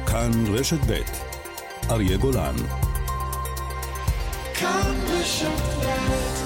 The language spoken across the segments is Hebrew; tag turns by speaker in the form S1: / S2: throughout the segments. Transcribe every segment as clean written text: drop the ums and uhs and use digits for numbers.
S1: כאן רשת ב' אריה גולן. כאן רשת ב'.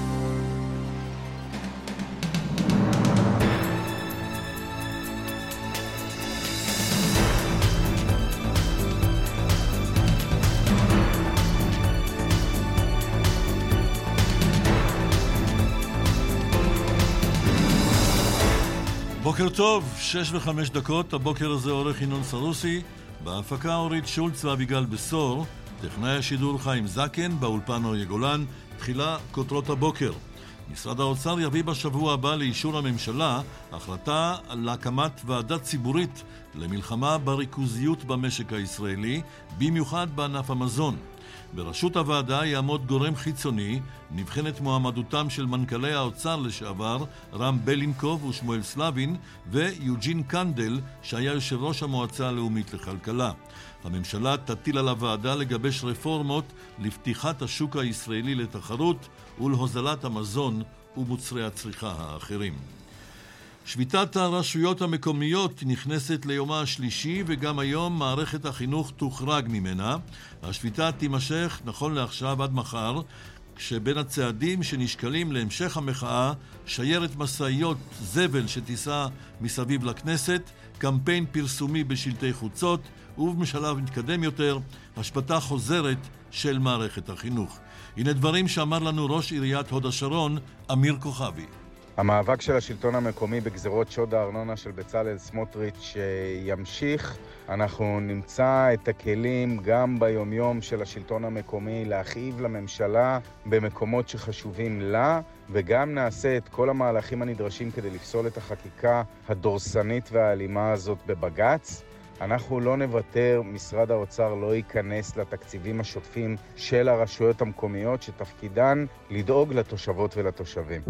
S2: בוקר טוב, 6:05, הבוקר הזה עורך ינון סרוסי, בהפקה אורית שולץ ואביגל בסור, טכנאי השידור חיים זקן, באולפן אריה גולן. תחילה כותרות הבוקר. משרד האוצר יביא בשבוע הבא לאישור הממשלה החלטה להקמת ועדה ציבורית למלחמה בריכוזיות במשק הישראלי, במיוחד בענף המזון. בראשות הוועדה יעמוד גורם חיצוני, נבחנת מועמדותם של מנכ"לי האוצר לשעבר רם בלינקוב ושמואל סלבין ויוג'ין קנדל שהיה יושב ראש המועצה הלאומית לכלכלה. הממשלה תטיל על הוועדה לגבש רפורמות לפתיחת השוק הישראלי לתחרות ולהוזלת המזון ומוצרי הצריכה האחרים. שביתת הרשויות המקומיות נכנסת ליומה השלישי, וגם היום מערכת החינוך תוחרג ממנה. השביתה תימשך נכון לעכשיו עד מחר, כשבין הצעדים שנשקלים להמשך המחאה שיירת מסעיות זבל שתיסע מסביב לכנסת, קמפיין פרסומי בשלטי חוצות, ובמשלב מתקדם יותר, השבתה חוזרת של מערכת החינוך. הנה דברים שאמר לנו ראש עיריית הוד השרון, אמיר כוכבי.
S3: המאבק של השלטון המקומי בגזרות שוד הארנונה של בצלאל סמוטריץ' ימשיך. אנחנו נמצא את הכלים גם ביומיום של השלטון המקומי להכאיב לממשלה במקומות שחשובים לה, וגם נעשה את כל המהלכים הנדרשים כדי לפסול את החקיקה הדורסנית והאלימה הזאת בבג"ץ. אנחנו לא נוותר, משרד האוצר לא ייכנס לתקציבים השוטפים של הרשויות המקומיות שתפקידן לדאוג לתושבות ולתושבים.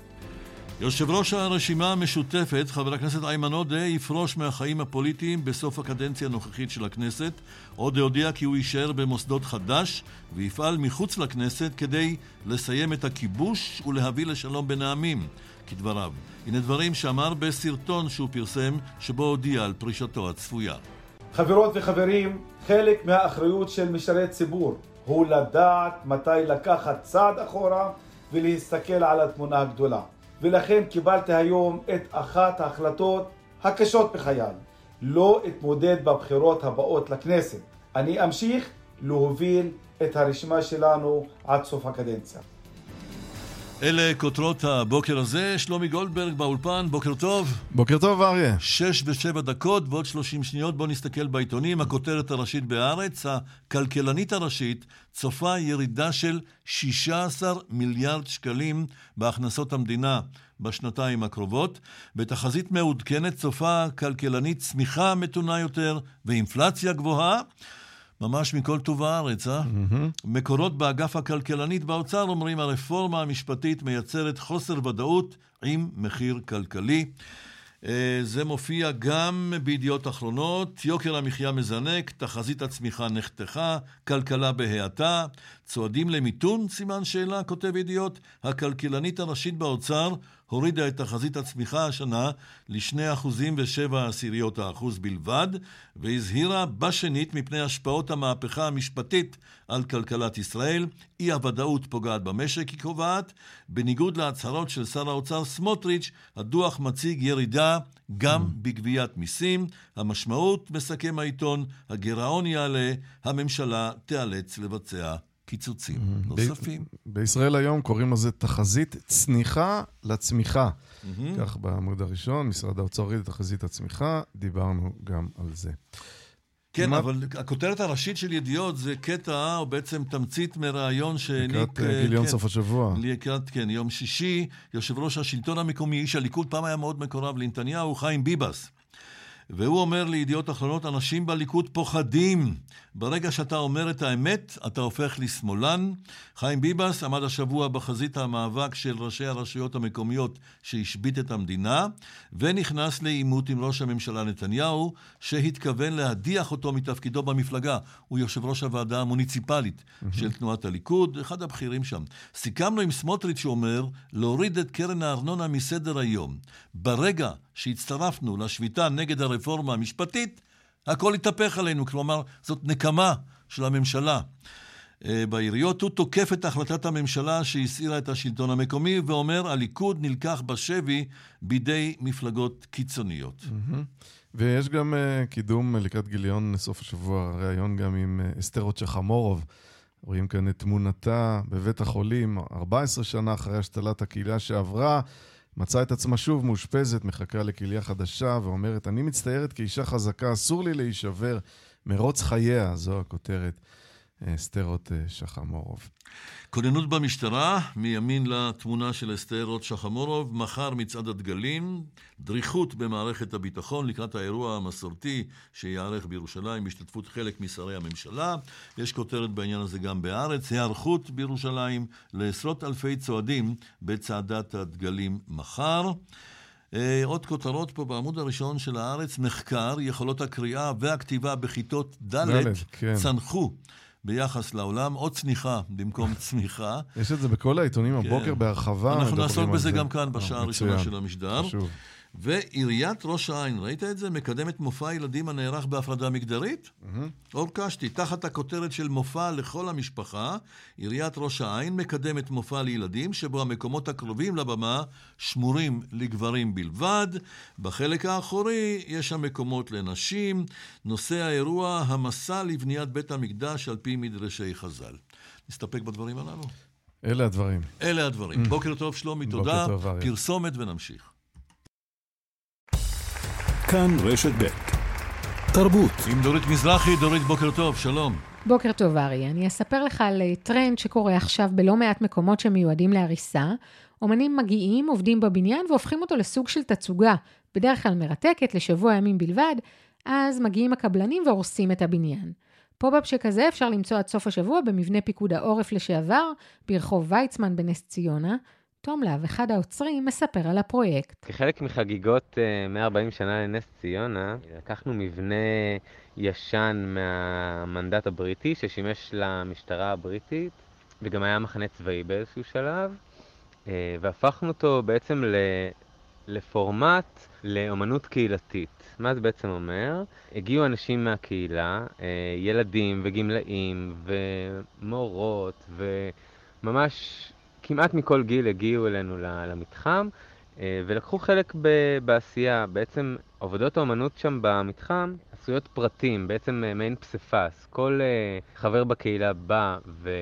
S2: יושב ראש הרשימה המשותפת, חבר הכנסת איימן עודה, יפרוש מהחיים הפוליטיים בסוף הקדנציה הנוכחית של הכנסת. עודה הודיע כי הוא יישאר במוסדות חדש ויפעל מחוץ לכנסת כדי לסיים את הכיבוש ולהביא לשלום בין העמים, כדבריו. הנה דברים שאמר בסרטון שהוא פרסם, שבו הודיע על פרישתו הצפויה.
S4: חברות וחברים, חלק מהאחריות של משרת ציבור הוא לדעת מתי לקחת צעד אחורה ולהסתכל על התמונה הגדולה. ולכן קיבלתי היום את אחת ההחלטות הקשות בחיי. לא אתמודד בבחירות הבאות לכנסת. אני אמשיך להוביל את הרשימה שלנו עד סוף הקדנציה.
S2: אלה כותרות הבוקר הזה. שלומי גולדברג באולפן, בוקר טוב.
S5: בוקר טוב אריה.
S2: 6:07 ועוד 30 שניות. בוא נסתכל בעיתונים. הכותרת הראשית בהארץ, הכלכלנית הראשית צופה ירידה של 16 מיליארד שקלים בהכנסות המדינה בשנתיים הקרובות. בתחזית מעודכנת צופה כלכלנית צמיחה מתונה יותר ואינפלציה גבוהה. ממש מכל טוב הארץ, מקורות באגף הכלכלנית באוצר אומרים הרפורמה המשפטית מייצרת חוסר ודאות עם מחיר כלכלי. זה מופיע גם בידיעות אחרונות. יוקר המחיה מזנק, תחזית הצמיחה נחתכה, כלכלה בהאטה, צועדים למיתון, סימן שאלה, כותב ידיעות. הכלכלנית הראשית באוצר הורידה את תחזית הצמיחה השנה ל2.7% בלבד, והזהירה בשנית מפני השפעות המהפכה המשפטית על כלכלת ישראל. אי הוודאות פוגעת במשק, היא קובעת. בניגוד להצהרות של שר האוצר סמוטריץ', הדוח מציג ירידה גם בגביית מיסים. המשמעות, מסכם העיתון, הגירעון יעלה, הממשלה תיאלץ לבצע קיצוצים נוספים.
S5: בישראל היום קוראים לזה תחזית צניחה לצמיחה. כך בעמוד הראשון, משרד האוצר הוריד את תחזית הצמיחה, דיברנו גם על זה.
S2: כן, אבל הכותרת הראשית של ידיעות זה קטע, או בעצם תמצית מראיון
S5: לקראת גיליון סוף השבוע.
S2: לקראת, כן, יום שישי, יושב ראש השלטון המקומי, איש הליכוד, פעם היה מאוד מקורב לנתניהו, חיים ביבס. והוא אומר לידיעות אחרונות, אנשים בליכוד פוחדים. ברגע שאתה אומר את האמת, אתה הופך לשמאלן. חיים ביבס עמד השבוע בחזית המאבק של ראשי הרשויות המקומיות שהשבית את המדינה, ונכנס לעימות עם ראש הממשלה נתניהו, שהתכוון להדיח אותו מתפקידו במפלגה. הוא יושב ראש הוועדה המוניציפלית של תנועת הליכוד, אחד הבכירים שם. סיכמנו עם סמוטריץ' שאומר, להוריד את קרן הארנונה מסדר היום. ברגע שהצטרפנו לשביתה נגד הרפורמה המשפטית, הכל התהפך עלינו, כלומר, זאת נקמה של הממשלה. בעיריות הוא תוקף את החלטת הממשלה שהסעירה את השלטון המקומי, ואומר, הליכוד נלקח בשבי בידי מפלגות קיצוניות.
S5: ויש גם קידום לקראת גיליון סוף השבוע, ראיון גם עם אסתר שחמורוב. רואים כאן את תמונתה בבית החולים, 14 שנה אחרי השתלת הקהילה שעברה, מצאה את עצמה שוב מאושפזת, מחכה לקהילה חדשה, ואומרת, אני מצטיירת כאישה חזקה, אסור לי להישבר, מרוץ חייה, זו הכותרת. אסתרות שחמורוב.
S2: כוננות במשטרה, מימין לתמונה של אסתרות שחמורוב, מחר מצעד הדגלים, דריכות במערכת הביטחון לקראת האירוע המסורתי שיערך בירושלים, בהשתתפות חלק משרי הממשלה. יש כותרת בעניין הזה גם בארץ, היערכות בירושלים לעשרות אלפי צועדים בצעדת הדגלים מחר. עוד כותרות פה בעמוד הראשון של הארץ, מחקר, יכולות הקריאה והכתיבה בכיתות ד' צנחו. ביחס לעולם, עוד צניחה במקום צמיחה.
S5: יש את זה בכל העיתונים הבוקר בהרחבה.
S2: אנחנו נעסוק בזה גם כאן בשעה הראשונה של המשדר.
S5: חשוב.
S2: ועיריית ראש העין, ראית את זה? מקדמת מופע ילדים הנערך בהפרדה מגדרית? אור קשתי, תחת הכותרת של מופע לכל המשפחה, עיריית ראש העין מקדמת מופע לילדים, שבו המקומות הקרובים לבמה שמורים לגברים בלבד. בחלק האחורי יש המקומות לנשים. נושא האירוע, המסע לבניית בית המקדש על פי מדרשי חז"ל. נסתפק בדברים הללו.
S5: אלה הדברים.
S2: אלה הדברים. בוקר טוב שלומי, תודה. פרסומת ונמשיך.
S1: כאן רשת ב' תרבות.
S2: עם דורית מזרחי. דורית, בוקר טוב, שלום.
S6: בוקר טוב, ארי. אני אספר לך על טרנד שקורה עכשיו בלא מעט מקומות שמיועדים להריסה. אומנים מגיעים, עובדים בבניין והופכים אותו לסוג של תצוגה, בדרך כלל מרתקת לשבוע ימים בלבד, אז מגיעים הקבלנים והורסים את הבניין. פופ-אפ שכזה אפשר למצוא עד סוף השבוע במבנה פיקוד העורף לשעבר, ברחוב ויצמן בנס ציונה. תום להב, אחד האוצרים, מספר על הפרויקט.
S7: כחלק מחגיגות 140 שנה לנס ציונה, לקחנו מבנה ישן מהמנדט הבריטי ששימש למשטרה הבריטית, וגם היה מחנה צבאי באיזשהו שלב, והפכנו אותו בעצם לפורמט לאומנות קהילתית. מה זה בעצם אומר? הגיעו אנשים מהקהילה, ילדים וגמלאים ומורות, וממש כמעט מכל גיל הגיעו אלינו למתחם, ולקחו חלק בעשייה. בעצם עבודות האומנות שם במתחם עשויות פרטים, בעצם מעין פספס. כל חבר בקהילה בא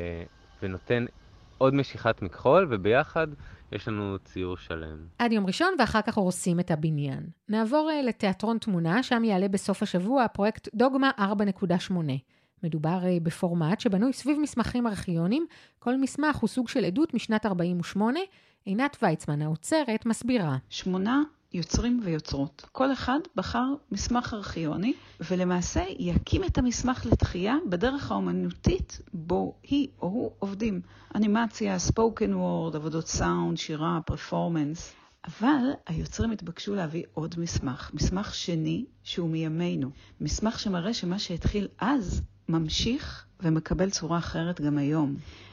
S7: ונותן עוד משיכת מכחול, וביחד יש לנו ציור שלם.
S6: עד יום ראשון, ואחר כך הורסים את הבניין. נעבור לתיאטרון תמונה, שם יעלה בסוף השבוע הפרויקט דוגמה 4.8. מדובר בפורמט שבנוי סביב מסמכים ארכיוניים, כל מסמך הוא סוג של עדות משנת 48. עינת ויצמן, האוצרת, מסבירה.
S8: 8 יוצרים ויוצרות. כל אחד בחר מסמך ארכיוני, ולמעשה יקים את המסמך לתחייה בדרך האומנותית בו היא או הוא עובדים. אנימציה, ספוקן וורד, עבודות סאונד, שירה, פרפורמנס. אבל היוצרים התבקשו להביא עוד מסמך, מסמך שני שהוא מימינו. מסמך שמראה שמה שהתחיל אז ממשיך ומקבל צורה אחרת גם היום.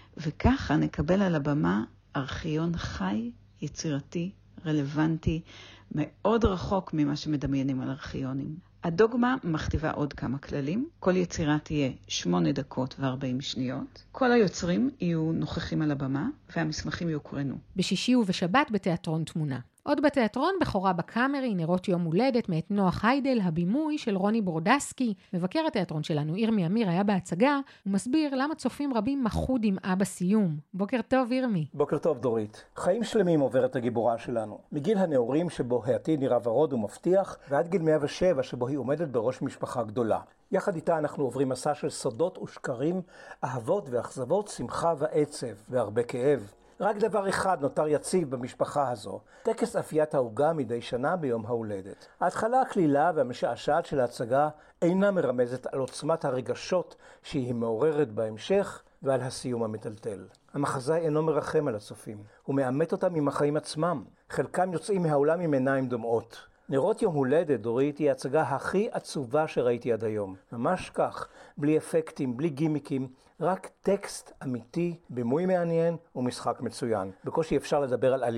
S8: וככה נקבל על הבמה ארכיון חי, יצירתי, רלוונטי, מאוד רחוק ממה שמדמיינים על ארכיונים. הדוגמה מכתיבה עוד כמה כללים. כל יצירה תהיה 8 דקות ו40 שניות. כל היוצרים יהיו נוכחים על הבמה, והמסמכים יוקרנו.
S6: בשישי ובשבת בתיאטרון תמונה. עוד בתיאטרון, בחורה בקאמרי, נרות יום הולדת, מאת נוח היידל, הבימוי של רוני ברודסקי. מבקר התיאטרון שלנו, ירמי אמיר, היה בהצגה, ומסביר למה צופים רבים מחו דמעה בסיום. בוקר טוב, ירמי.
S9: בוקר טוב, דורית. חיים שלמים עוברת הגיבורה שלנו. מגיל הנעורים שבו העתיד נראה ורוד ומבטיח, ועד גיל 107 שבו היא עומדת בראש משפחה גדולה. יחד איתה אנחנו עוברים מסע של סודות ושקרים, אהבות ואכזבות, שמחה ועצב, והרבה כאב. רק דבר אחד נותר יציב במשפחה הזו, טקס אפיית העוגה מדי שנה ביום ההולדת. ההתחלה הכלילה והמשעשעת של ההצגה אינה מרמזת על עוצמת הרגשות שהיא מעוררת בהמשך ועל הסיום המטלטל. המחזאי אינו מרחם על הצופים, הוא מאמת אותם עם החיים עצמם. חלקם יוצאים מהעולם עם עיניים דומעות. נרות יום הולדת, דורית, היא ההצגה הכי עצובה שראיתי עד היום. ממש כך, בלי אפקטים, בלי גימיקים, רק טקסט אמיתי, בימוי מעניין ומשחק מצוין. בקושי אפשר לדבר על עלילה.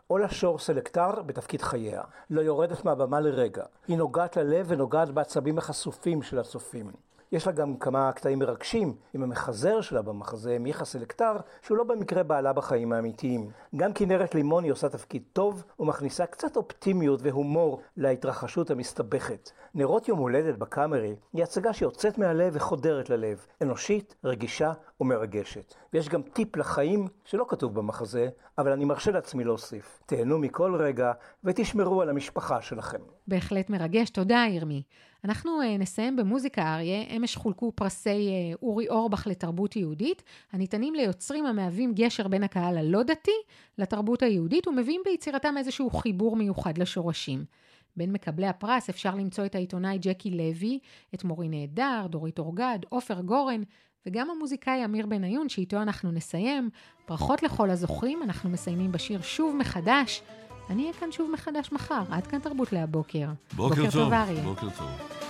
S9: אולה שור סלקטר בתפקיד חייה. לא יורדת מהבמה לרגע. היא נוגעת ללב ונוגעת בעצבים החשופים של הצופים. יש לה גם כמה קטעים מרגשים עם המחזר שלה במחזה, מיכה סלקטר, שהוא לא במקרה בעלה בחיים האמיתיים. גם כנרת לימוני עושה תפקיד טוב ומכניסה קצת אופטימיות והומור להתרחשות המסתבכת. נרות יום הולדת בקאמרי היא הצגה שיוצאת מהלב וחודרת ללב, אנושית, רגישה ומרגשת. ויש גם טיפ לחיים שלא כתוב במחזה, אבל אני מרשה לעצמי להוסיף. תהנו מכל רגע ותשמרו על המשפחה שלכם.
S6: בהחלט מרגש, תודה ירמי. אנחנו נסיים במוזיקה אריה. אמש חולקו פרסי אורי אורבך לתרבות יהודית, הניתנים ליוצרים המהווים גשר בין הקהל הלא דתי לתרבות היהודית, ומביאים ביצירתם איזשהו חיבור מיוחד לשורשים. בין מקבלי הפרס אפשר למצוא את העיתונאי ג'קי לוי, את מורי נהדר, דורית אורגד, עופר גורן, וגם המוזיקאי אמיר בניון, שאיתו אנחנו נסיים. ברכות לכל הזוכים, אנחנו מסיימים בשיר שוב מחדש. אני אהיה כאן שוב מחדש מחר, עד כאן תרבות להבוקר.
S2: בוקר טוב,
S6: אריה.
S2: בוקר טוב.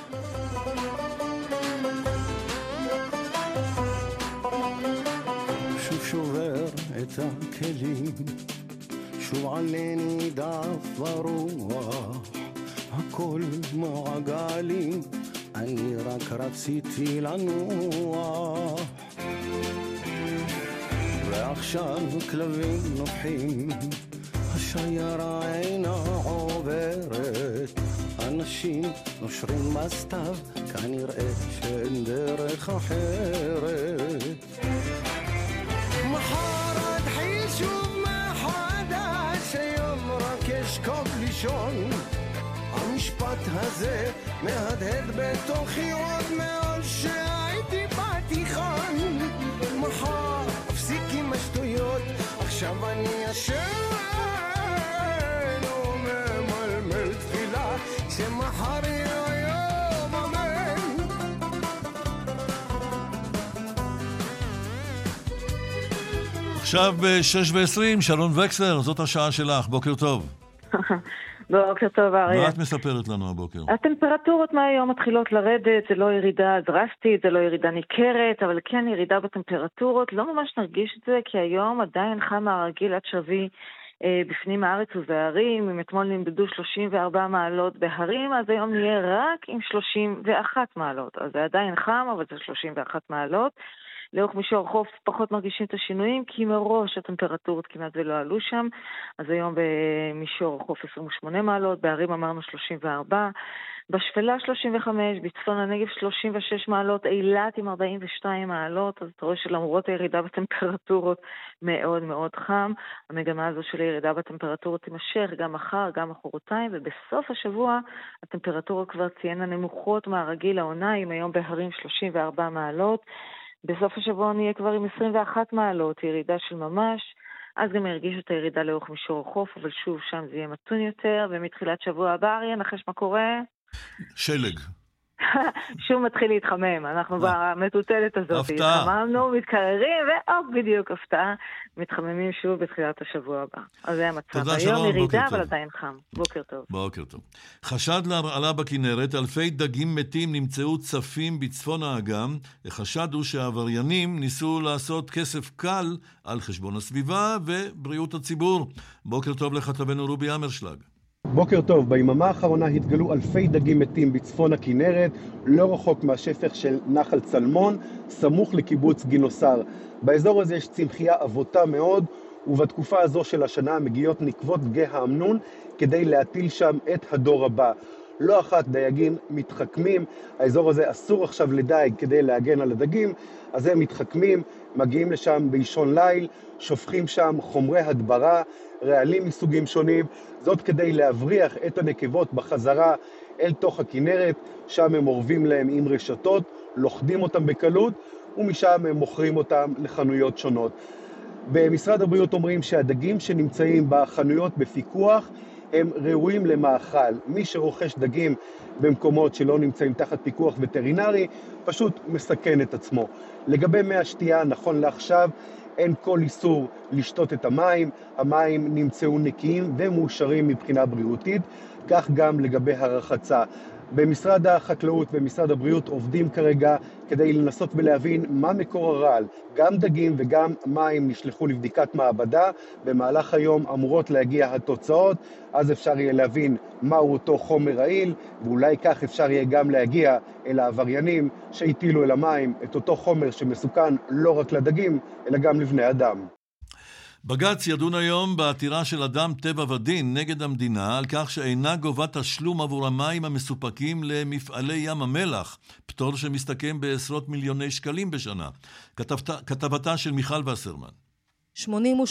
S10: שוב שובר את הכלים, שוב עליני דף ורוח, הכל מעגלים, אני רק רציתי לנוח. ועכשיו כלבים נוחים, השיירה אינה עוברת, אנשים נושרים בסתיו, כנראה שאין דרך אחרת. מחר אתחיל שוב מחדש, היום רק אשכב לישון, המשפט הזה מהדהד בתוכי עוד מעל שהייתי בתיכון. מחר אפסיק עם השטויות, עכשיו אני ישן וממלמל תפילה שמחר יהיה יום אמן.
S2: עכשיו ב-6:20, שלום וקסלר, זאת השעה שלך, בוקר טוב.
S11: בוקר טוב אריה.
S2: מה את מספרת לנו הבוקר?
S11: הטמפרטורות מהיום מתחילות לרדת, זה לא ירידה דרסטית, זה לא ירידה ניכרת, אבל כן ירידה בטמפרטורות, לא ממש נרגיש את זה, כי היום עדיין חם הרגיל עד שבי בפנים הארץ ובהרים. אם אתמול נמדדו 34 מעלות בהרים, אז היום נהיה רק עם 31 מעלות, אז זה עדיין חם, אבל זה 31 מעלות. לאורך מישור החוף פחות מרגישים את השינויים, כי מראש הטמפרטורות כמעט ולא עלו שם. אז היום במישור החוף 28 מעלות, בערים אמרנו 34, בשפלה 35, בצפון הנגב 36 מעלות, אילת עם 42 מעלות, אז אתה רואה שלמרות הירידה בטמפרטורות מאוד מאוד חם. המגמה הזו של הירידה בטמפרטורות תימשך גם מחר, גם מחרתיים, ובסוף השבוע הטמפרטורות כבר תהיינה נמוכות מהרגיל העונה, עם היום בהרים 34 מעלות. בסוף השבוע נהיה כבר עם 21 מעלות, ירידה של ממש, אז גם ירגישו את הירידה לאורך מישור החוף, אבל שוב שם זה יהיה מתון יותר, ומתחילת שבוע הבא, אריה, נחש מה קורה?
S2: שלג.
S11: שוב מתחיל להתחמם, אנחנו במטוטלת הזאת, התחממנו, מתקררים, בדיוק הפתעה, מתחממים שוב בתחילת השבוע הבא. אז זה המצב.
S2: תודה, שלום,
S11: היום ירידה, אבל עדיין חם. בוקר טוב.
S2: בוקר טוב. חשד להרעלה בכנרת, אלפי דגים מתים נמצאו צפים בצפון האגם. החשד הוא שהעבריינים ניסו לעשות כסף קל על חשבון הסביבה ובריאות הציבור. בוקר טוב לכתבנו רובי אמרשלג.
S12: בוקר טוב, ביממה האחרונה התגלו אלפי דגים מתים בצפון הכנרת, לא רחוק מהשפך של נחל צלמון, סמוך לקיבוץ גינוסר. באזור הזה יש צמחייה אבותה מאוד, ובתקופה הזו של השנה מגיעות נקבות דגי האמנון כדי להטיל שם את הדור הבא. לא אחת דייגים מתחכמים, האזור הזה אסור עכשיו לדייג כדי להגן על הדגים, אז הם מתחכמים, מגיעים לשם באישון ליל, שופכים שם חומרי הדברה, רעלים מסוגים שונים, זאת כדי להבריח את הנקבות בחזרה אל תוך הכנרת, שם הם עורבים להם עם רשתות, לוכדים אותם בקלות, ומשם הם מוכרים אותם לחנויות שונות. במשרד הבריאות אומרים שהדגים שנמצאים בחנויות בפיקוח, הם ראויים למאכל. מי שרוכש דגים במקומות שלא נמצאים תחת פיקוח וטרינרי, פשוט מסכן את עצמו. לגבי מי השתייה, נכון לעכשיו, אין כל איסור לשתות את המים. המים נמצאו נקיים ומאושרים מבחינה בריאותית, כך גם לגבי הרחצה. במשרד החקלאות ומשרד הבריאות עובדים כרגע כדי לנסות ולהבין מה מקור הרעל. גם דגים וגם מים נשלחו לבדיקת מעבדה. במהלך היום אמורות להגיע התוצאות, אז אפשר יהיה להבין מהו אותו חומר רעיל, ואולי כך אפשר יהיה גם להגיע אל העבריינים שהטילו אל המים את אותו חומר שמסוכן לא רק לדגים, אלא גם לבני אדם.
S2: בג"ץ ידון היום בעתירה של אדם טבע ודין נגד המדינה על כך שאינה גובה תשלום עבור המים המסופקים למפעלי ים המלח, פטור שמסתכם בעשרות מיליוני שקלים בשנה. כתבתה של מיכל וסרמן.
S13: 83.5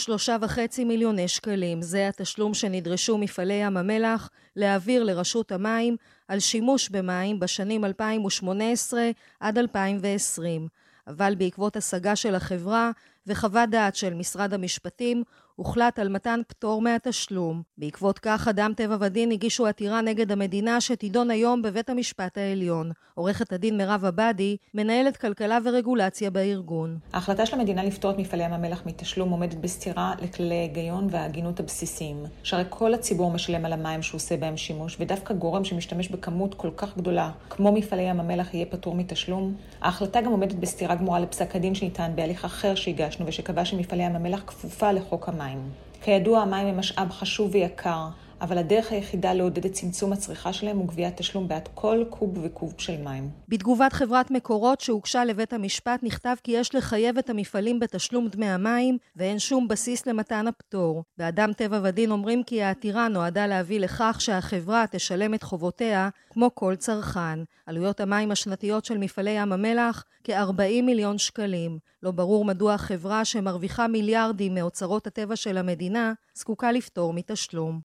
S13: מיליוני שקלים, זה התשלום שנדרשו מפעלי ים המלח להעביר לרשות המים על שימוש במים בשנים 2018 עד 2020. אבל בעקבות השגה של החברה וחוות דעת של משרד המשפטים, הוחלט על מתן פטור מהתשלום. בעקבות כך, אדם טבע ודין הגישו עתירה נגד המדינה שתידון היום בבית המשפט העליון. עורכת הדין מירב עבדי, מנהלת כלכלה ורגולציה בארגון.
S14: ההחלטה של המדינה לפטור את מפעלי ים המלח מתשלום עומדת בסתירה לכללי ההיגיון וההגינות הבסיסיים. שהרי כל הציבור משלם על המים שהוא עושה בהם שימוש, ודווקא גורם שמשתמש בכמות כל כך גדולה, כמו מפעלי ים המלח, יהיה פטור מתשלום. ההחלטה גם עומדת בסתירה גמורה לפסק הדין שניתן בהליך אחר שהגשנו ושקבע שמפעלי ים המלח כפופה לחוק המים. כידוע, המים הם משאב חשוב ויקר, אבל הדרך היחידה לעודד את צמצום הצריכה שלהם הוא גביית תשלום בעד כל קוב וקוב של מים.
S13: בתגובת חברת מקורות שהוגשה לבית המשפט נכתב כי יש לחייב את המפעלים בתשלום דמי המים ואין שום בסיס למתן הפטור. באדם טבע ודין אומרים כי העתירה נועדה להביא לכך שהחברה תשלם את חובותיה כמו כל צרכן. עלויות המים השנתיות של מפעלי ים המלח כ-40 מיליון שקלים. לא ברור מדוע החברה שמרוויחה מיליארדים מאוצרות הטבע של המדינה זקוקה לפטור מתשלום.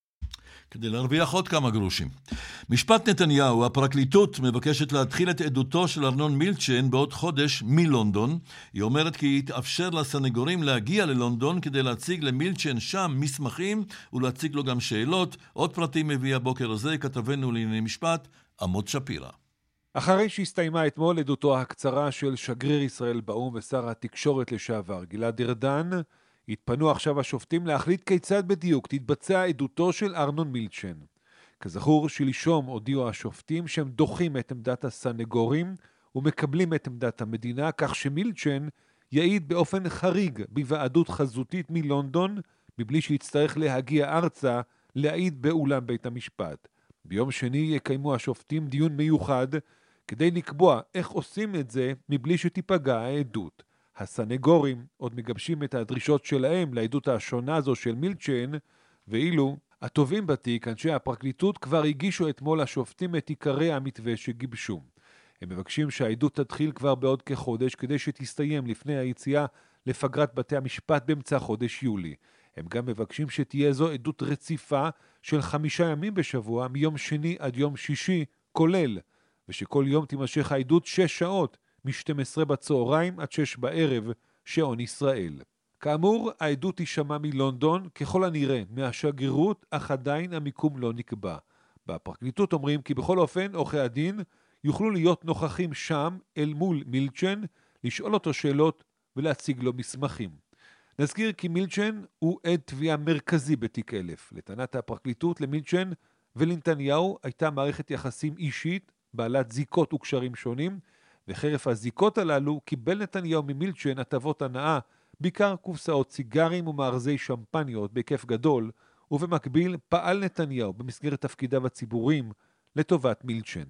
S2: כדי להרוויח עוד כמה גרושים. משפט נתניהו, הפרקליטות מבקשת להתחיל את עדותו של ארנון מילצ'ן בעוד חודש מלונדון. היא אומרת כי יתאפשר לסנגורים להגיע ללונדון כדי להציג למילצ'ן שם מסמכים ולהציג לו גם שאלות. עוד פרטים מביא הבוקר הזה כתבנו לענייני משפט, עמוד שפירא.
S15: אחרי שהסתיימה אתמול עדותו הקצרה של שגריר ישראל באו"ם ושר התקשורת לשעבר גלעד ארדן, התפנו עכשיו השופטים להחליט כיצד בדיוק תתבצע עדותו של ארנון מילצ'ן. כזכור, שלשום הודיעו השופטים שהם דוחים את עמדת הסנגורים ומקבלים את עמדת המדינה, כך שמילצ'ן יעיד באופן חריג בוועדות חזותית מלונדון, מבלי שיצטרך להגיע ארצה להעיד באולם בית המשפט. ביום שני יקיימו השופטים דיון מיוחד כדי לקבוע איך עושים את זה מבלי שתיפגע העדות. הסנגורים עוד מגבשים את הדרישות שלהם לעדות השונה הזו של מילצ'ן, ואילו הטובים בתיק, אנשי הפרקליטות, כבר הגישו אתמול השופטים את עיקרי המתווה שגיבשו. הם מבקשים שהעדות תתחיל כבר בעוד כחודש כדי שתסתיים לפני היציאה לפגרת בתי המשפט באמצע חודש יולי. הם גם מבקשים שתהיה זו עדות רציפה של 5 ימים בשבוע מיום שני עד יום שישי כולל, ושכל יום תימשך העדות 6 שעות מ-12 בצהריים עד 6 בערב שעון ישראל. כאמור, העדות תישמע מלונדון ככל הנראה מהשגרירות, אך עדיין המיקום לא נקבע. בפרקליטות אומרים כי בכל אופן עורכי הדין יוכלו להיות נוכחים שם אל מול מילצ'ן, לשאול אותו שאלות ולהציג לו מסמכים. נזכיר כי מילצ'ן הוא עד תביעה מרכזי בתיק 1000. לטענת הפרקליטות, למילצ'ן ולנתניהו הייתה מערכת יחסים אישית בעלת זיקות וקשרים שונים, וחרף הזיקות הללו קיבל נתניהו ממילצ'ן הטבות הנאה, בעיקר קופסאות סיגרים ומארזי שמפניות בהיקף גדול, ובמקביל פעל נתניהו במסגרת תפקידיו הציבוריים לטובת מילצ'ן.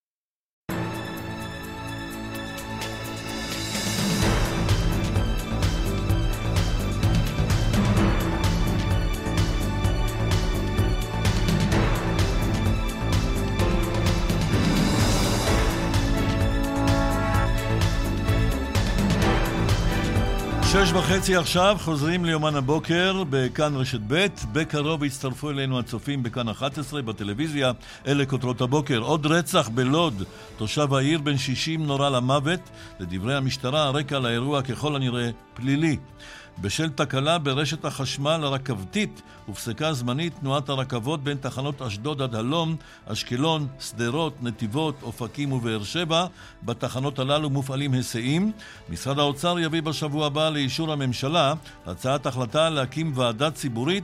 S2: שש וחצי עכשיו, חוזרים ליומן הבוקר בכאן רשת ב'. בקרוב הצטרפו אלינו הצופים בכאן 11 בטלוויזיה. אלה כותרות הבוקר. עוד רצח בלוד, תושב העיר בן 60 נורה למוות. לדברי המשטרה, הרקע לאירוע ככל הנראה פלילי. בשל תקלה ברשת החשמל הרכבתית הופסקה זמנית תנועת הרכבות בין תחנות אשדוד עד הלום, אשקלון, שדרות, נתיבות, אופקים ובאר שבע. בתחנות הללו מופעלים היסעים. משרד האוצר יביא בשבוע הבא לאישור הממשלה הצעת החלטה להקים ועדה ציבורית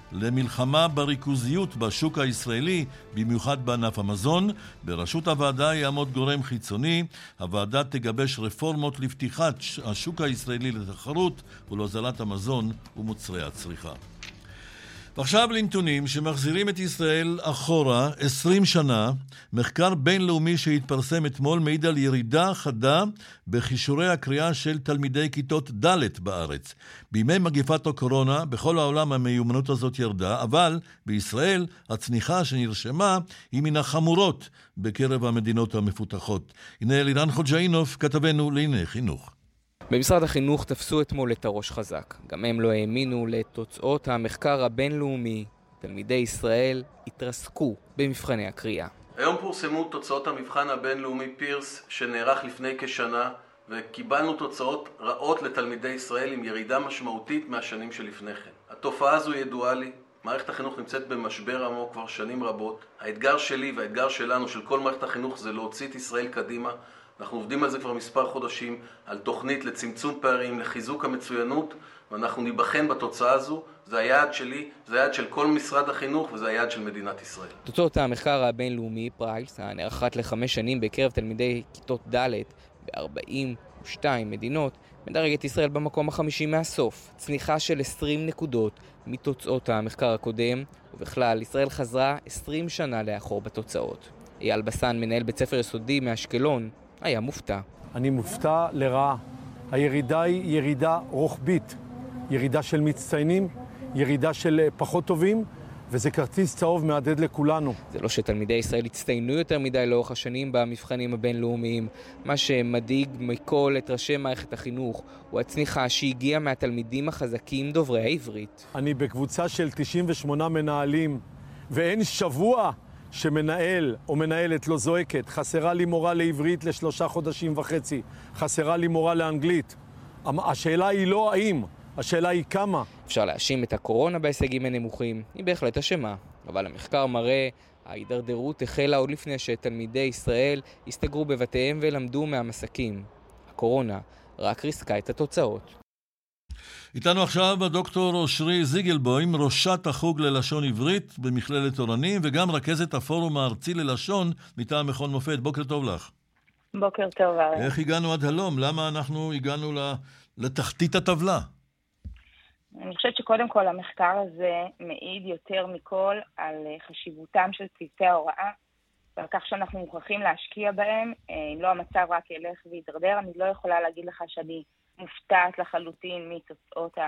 S2: למלחמה בריכוזיות בשוק הישראלי, במיוחד בענף המזון. בראשות הוועדה יעמוד גורם חיצוני. הוועדה תגבש רפורמות לפתיחת השוק הישראלי לתחרות ולהוזלת המזון ומוצרי הצריכה. ועכשיו לנתונים שמחזירים את ישראל אחורה 20 שנה. מחקר בינלאומי שהתפרסם אתמול מעיד על ירידה חדה בכישורי הקריאה של תלמידי כיתות ד' בארץ. בימי מגפת הקורונה בכל העולם המיומנות הזאת ירדה, אבל בישראל הצניחה שנרשמה היא מן החמורות בקרב המדינות המפותחות. הנה לירן חוג'אינוף, כתבנו לענייני חינוך.
S16: במשרד החינוך תפסו אתמול את הראש חזק. גם הם לא האמינו לתוצאות המחקר הבינלאומי. תלמידי ישראל התרסקו במבחני הקריאה.
S17: היום פורסמו תוצאות המבחן הבינלאומי פירס שנערך לפני כשנה, וקיבלנו תוצאות רעות לתלמידי ישראל עם ירידה משמעותית מהשנים שלפני כן. התופעה הזו ידועה לי. מערכת החינוך נמצאת במשבר עמוק כבר שנים רבות. האתגר שלי והאתגר שלנו, של כל מערכת החינוך, זה להוציא את ישראל קדימה. אנחנו עובדים על זה כבר מספר חודשים, על תוכנית לצמצום פערים, לחיזוק המצוינות, ואנחנו ניבחן בתוצאה הזו. זה היעד שלי, זה היעד של כל משרד החינוך, וזה היעד של מדינת ישראל.
S16: תוצאות המחקר הבינלאומי פרייס, הנערך אחת ל5 שנים בקרב תלמידי כיתות ד' ב-42 מדינות, מדרג את ישראל במקום ה50 מהסוף. צניחה של 20 נקודות מתוצאות המחקר הקודם, ובכלל ישראל חזרה 20 שנה לאחור בתוצאות. אייל בסן, מנהל בית ספר יסודי מאשקלון, היה מופתע.
S18: אני מופתע לרעה. הירידה היא ירידה רוחבית. ירידה של מצטיינים, ירידה של פחות טובים, וזה כרטיס צהוב מעדד לכולנו.
S16: זה לא שתלמידי ישראל הצטיינו יותר מדי לאורך השנים במבחנים הבינלאומיים. מה שמדאיג מכל את ראשי מערכת החינוך הוא הצניחה שהגיעה מהתלמידים החזקים דוברי העברית.
S18: אני בקבוצה של 98 מנהלים, ואין שבוע שמנהל או מנהלת לא זועקת. חסרה לי מורה לעברית ל3.5 חודשים, חסרה לי מורה לאנגלית. השאלה היא לא האם, השאלה היא כמה.
S16: אפשר להאשים את הקורונה בהישגים הנמוכים, היא בהחלט אשמה. אבל המחקר מראה, ההידרדרות החלה עוד לפני שתלמידי ישראל הסתגרו בבתיהם ולמדו מהמסכים. הקורונה רק ריסקה את התוצאות.
S2: איתנו עכשיו הדוקטור אושרי זיגלבוים, ראשת החוג ללשון עברית במכללת אורנים, וגם רכזת הפורום הארצי ללשון מטעם מכון מופת. בוקר טוב לך.
S19: בוקר טוב.
S2: איך הגענו עד הלום? למה אנחנו הגענו לתחתית הטבלה?
S19: אני חושבת שקודם כל המחקר הזה מעיד יותר מכל על חשיבותם של צוותי ההוראה, ועל כך שאנחנו מוכרחים להשקיע בהם. אם לא המצב רק ילך ויתדרדר, אני לא יכולה להגיד לך שאני מופתעת לחלוטין מתוצאות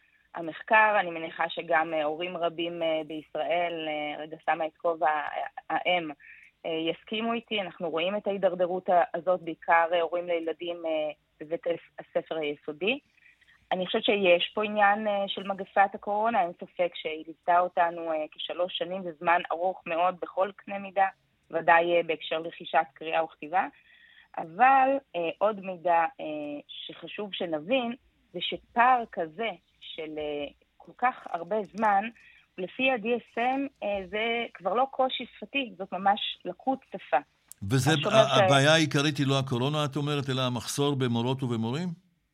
S19: המחקר. אני מניחה שגם הורים רבים בישראל, רגע שמה את כובע האם, יסכימו איתי. אנחנו רואים את ההידרדרות הזאת, בעיקר הורים לילדים בבית הספר היסודי. אני חושבת שיש פה עניין של מגפת הקורונה, אין ספק שהיא ליוותה אותנו כ3 שנים, זה זמן ארוך מאוד בכל קנה מידה, ודאי בהקשר לרכישת קריאה וכתיבה. אבל עוד מידע שחשוב שנבין, זה שפער כזה של כל כך הרבה זמן, לפי ה-DSM זה כבר לא קושי שפתי, זאת ממש לקות שפה.
S2: וזה, הבעיה העיקרית היא לא הקורונה, את אומרת, אלא המחסור במורות ובמורים?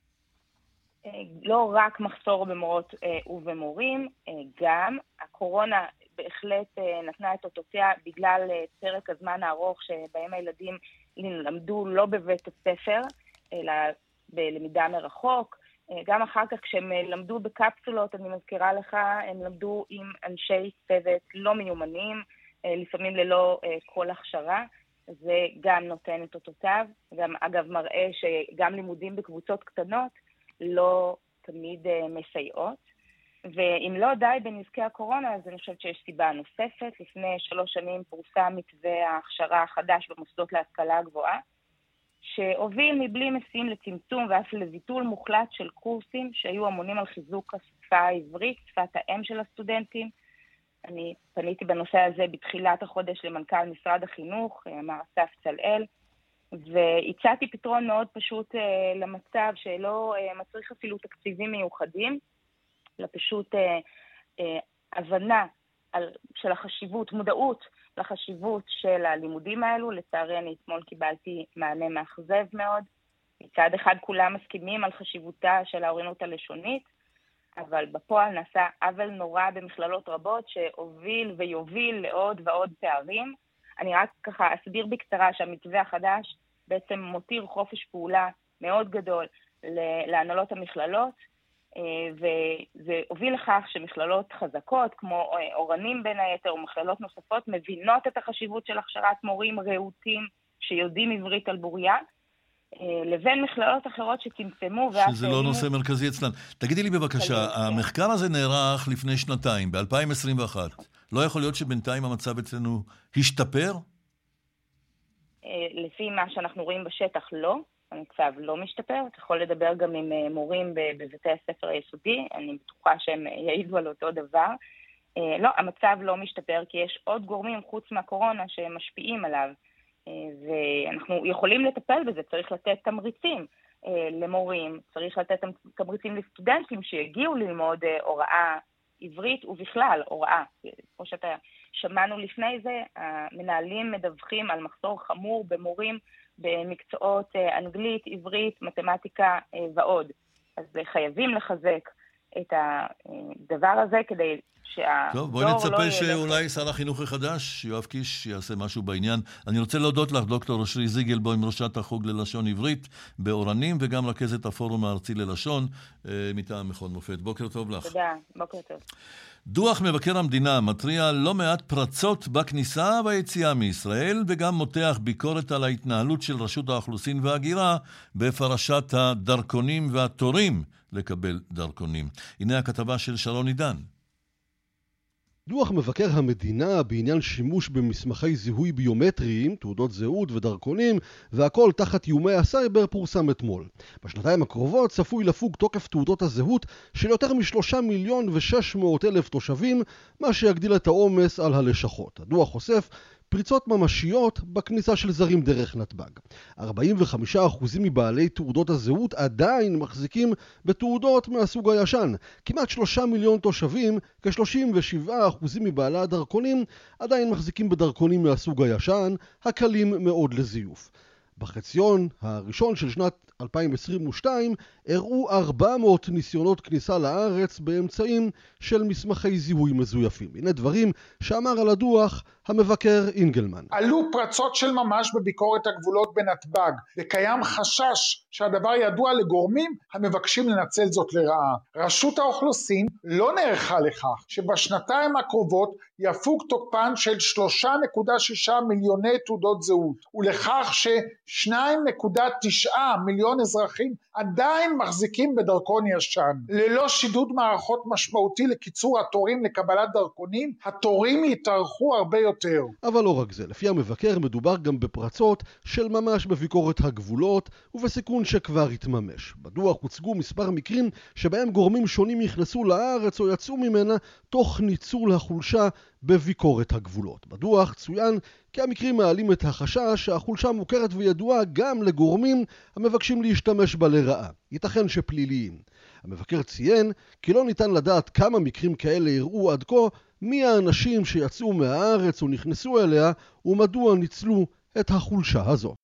S19: לא רק מחסור במורות ובמורים, גם הקורונה בהחלט נתנה את אותותיה בגלל פרק הזמן הארוך שבהם הילדים למדו לא בבית הספר, אלא בלמידה מרחוק. גם אחר כך כשהם למדו בקפסולות, אני מזכירה לך, הם למדו עם אנשי צוות לא מיומנים, לפעמים ללא כל הכשרה. זה גם נותן את אותותיו, גם אגב מראה שגם לימודים בקבוצות קטנות לא תמיד מסייעות. ואם לא די בנזקי הקורונה, אז אני חושבת שיש סיבה נוספת. לפני 3 שנים פורסם מתווה ההכשרה החדש במוסדות להשכלה הגבוהה, שהוביל מבלי משים לצמצום ואף לביטול מוחלט של קורסים שהיו אמונים על חיזוק השפה העברית, שפת האם של הסטודנטים. אני פניתי בנושא הזה בתחילת החודש למנכ"ל משרד החינוך, מר אסף צלאל, והצעתי פתרון מאוד פשוט למצב שלא מצריך אפילו תקציבים מיוחדים, אלא פשוט הבנה של החשיבות, מודעות לחשיבות של הלימודים האלו. לצערי אני אתמול קיבלתי מענה מאכזב מאוד. מצד אחד כולם מסכימים על חשיבותה של האוריינות הלשונית, אבל בפועל נעשה עוול נורא במכללות רבות שהוביל ויוביל לעוד ועוד פערים. אני רק ככה אסביר בקצרה שהמתווה החדש בעצם מותיר חופש פעולה מאוד גדול להנהלות המכללות, וזה הוביל לכך שמכללות חזקות, כמו אורנים בין היתר, ומכללות נוספות, מבינות את החשיבות של הכשרת מורים רהוטים שיודעים עברית על בוריה, לבין מכללות אחרות שצמצמו.
S2: שזה לא נושא מרכזי אצלן. תגידי לי בבקשה, המחקר הזה נערך לפני שנתיים, ב-2021. לא יכול להיות שבינתיים המצב אצלנו השתפר?
S19: לפי מה שאנחנו רואים בשטח, לא. המצב לא משתפר. אתה יכול לדבר גם עם מורים בבתי הספר היסודי, אני בטוחה שהם יעידו על אותו דבר. לא, המצב לא משתפר, כי יש עוד גורמים חוץ מהקורונה שמשפיעים עליו, ואנחנו יכולים לטפל בזה. צריך לתת תמריצים למורים, צריך לתת תמריצים לסטודנטים שיגיעו ללמוד הוראה עברית ובכלל הוראה. כמו שאתה שמענו לפני זה, המנהלים מדווחים על מחסור חמור במורים במקצועות אנגלית, עברית, מתמטיקה ועוד. אז חייבים לחזק את הדבר הזה כדי
S2: טוב, בואי נצפה שאולי שר החינוך החדש, יואב קיש, יעשה משהו בעניין. אני רוצה להודות לך, דוקטור אושרי זיגלבוים, ראשת החוג ללשון עברית באורנים, וגם רכזת הפורום הארצי ללשון מטעם מכון מופת. בוקר טוב לך.
S19: תודה, בוקר טוב.
S2: דוח מבקר המדינה מטריע לא מעט פרצות בכניסה והיציאה מישראל, וגם מותח ביקורת על ההתנהלות של רשות האוכלוסין וההגירה בפרשת הדרכונים והתורים לקבל דרכונים. הנה הכתבה של שרון עידן.
S12: דוח מבקר המדינה בעניין שימוש במסמכי זיהוי ביומטריים, תעודות זהות ודרכונים, והכל תחת איומי הסייבר פורסם אתמול. בשנתיים הקרובות צפוי לפוג תוקף תעודות הזהות של יותר מ3,600,000 תושבים, מה שיגדיל את העומס על הלשכות. הדוח חושף פריצות ממשיות בכניסה של זרים דרך נתב"ג. 45% מבעלי תעודות הזהות עדיין מחזיקים בתעודות מהסוג הישן. כמעט 3 מיליון תושבים, כ-37% מבעלי הדרכונים, עדיין מחזיקים בדרכונים מהסוג הישן, הקלים מאוד לזיוף. בחציון הראשון של שנת 2022 הראו 400 ניסיונות כניסה לארץ באמצעים של מסמכי זיהוי מזויפים. הנה דברים שאמר על הדוח המבקר אינגלמן.
S20: עלו פרצות של ממש בביקורת הגבולות בנתב"ג, וקיים חשש שהדבר ידוע לגורמים המבקשים לנצל זאת לרעה. רשות האוכלוסין לא נערכה לכך שבשנתיים הקרובות יפוג תוקפן של 3.6 מיליוני תעודות זהות, ולכך ש2.9 מיליון אזרחים עדיין מחזיקים בדרכון ישן. ללא שידוד מערכות משמעותי לקיצור התורים לקבלת דרכונים, התורים יתארכו הרבה יותר.
S12: אבל לא רק זה, לפי המבקר מדובר גם בפרצות של ממש בביקורת הגבולות ובסיכון שכבר התממש. בדוח הוצגו מספר מקרים שבהם גורמים שונים נכנסו לארץ או יצאו ממנה תוך ניצול החולשה בביקורת הגבולות. בדוח צוין כי המקרים מעלים את החשש שהחולשה מוכרת וידועה גם לגורמים המבקשים להשתמש בה לרעה. ייתכן שפליליים. המבקר ציין כי לא ניתן לדעת כמה מקרים כאלה יראו עד כה, מי האנשים שיצאו מהארץ או נכנסו אליה ומדוע ניצלו את החולשה הזו.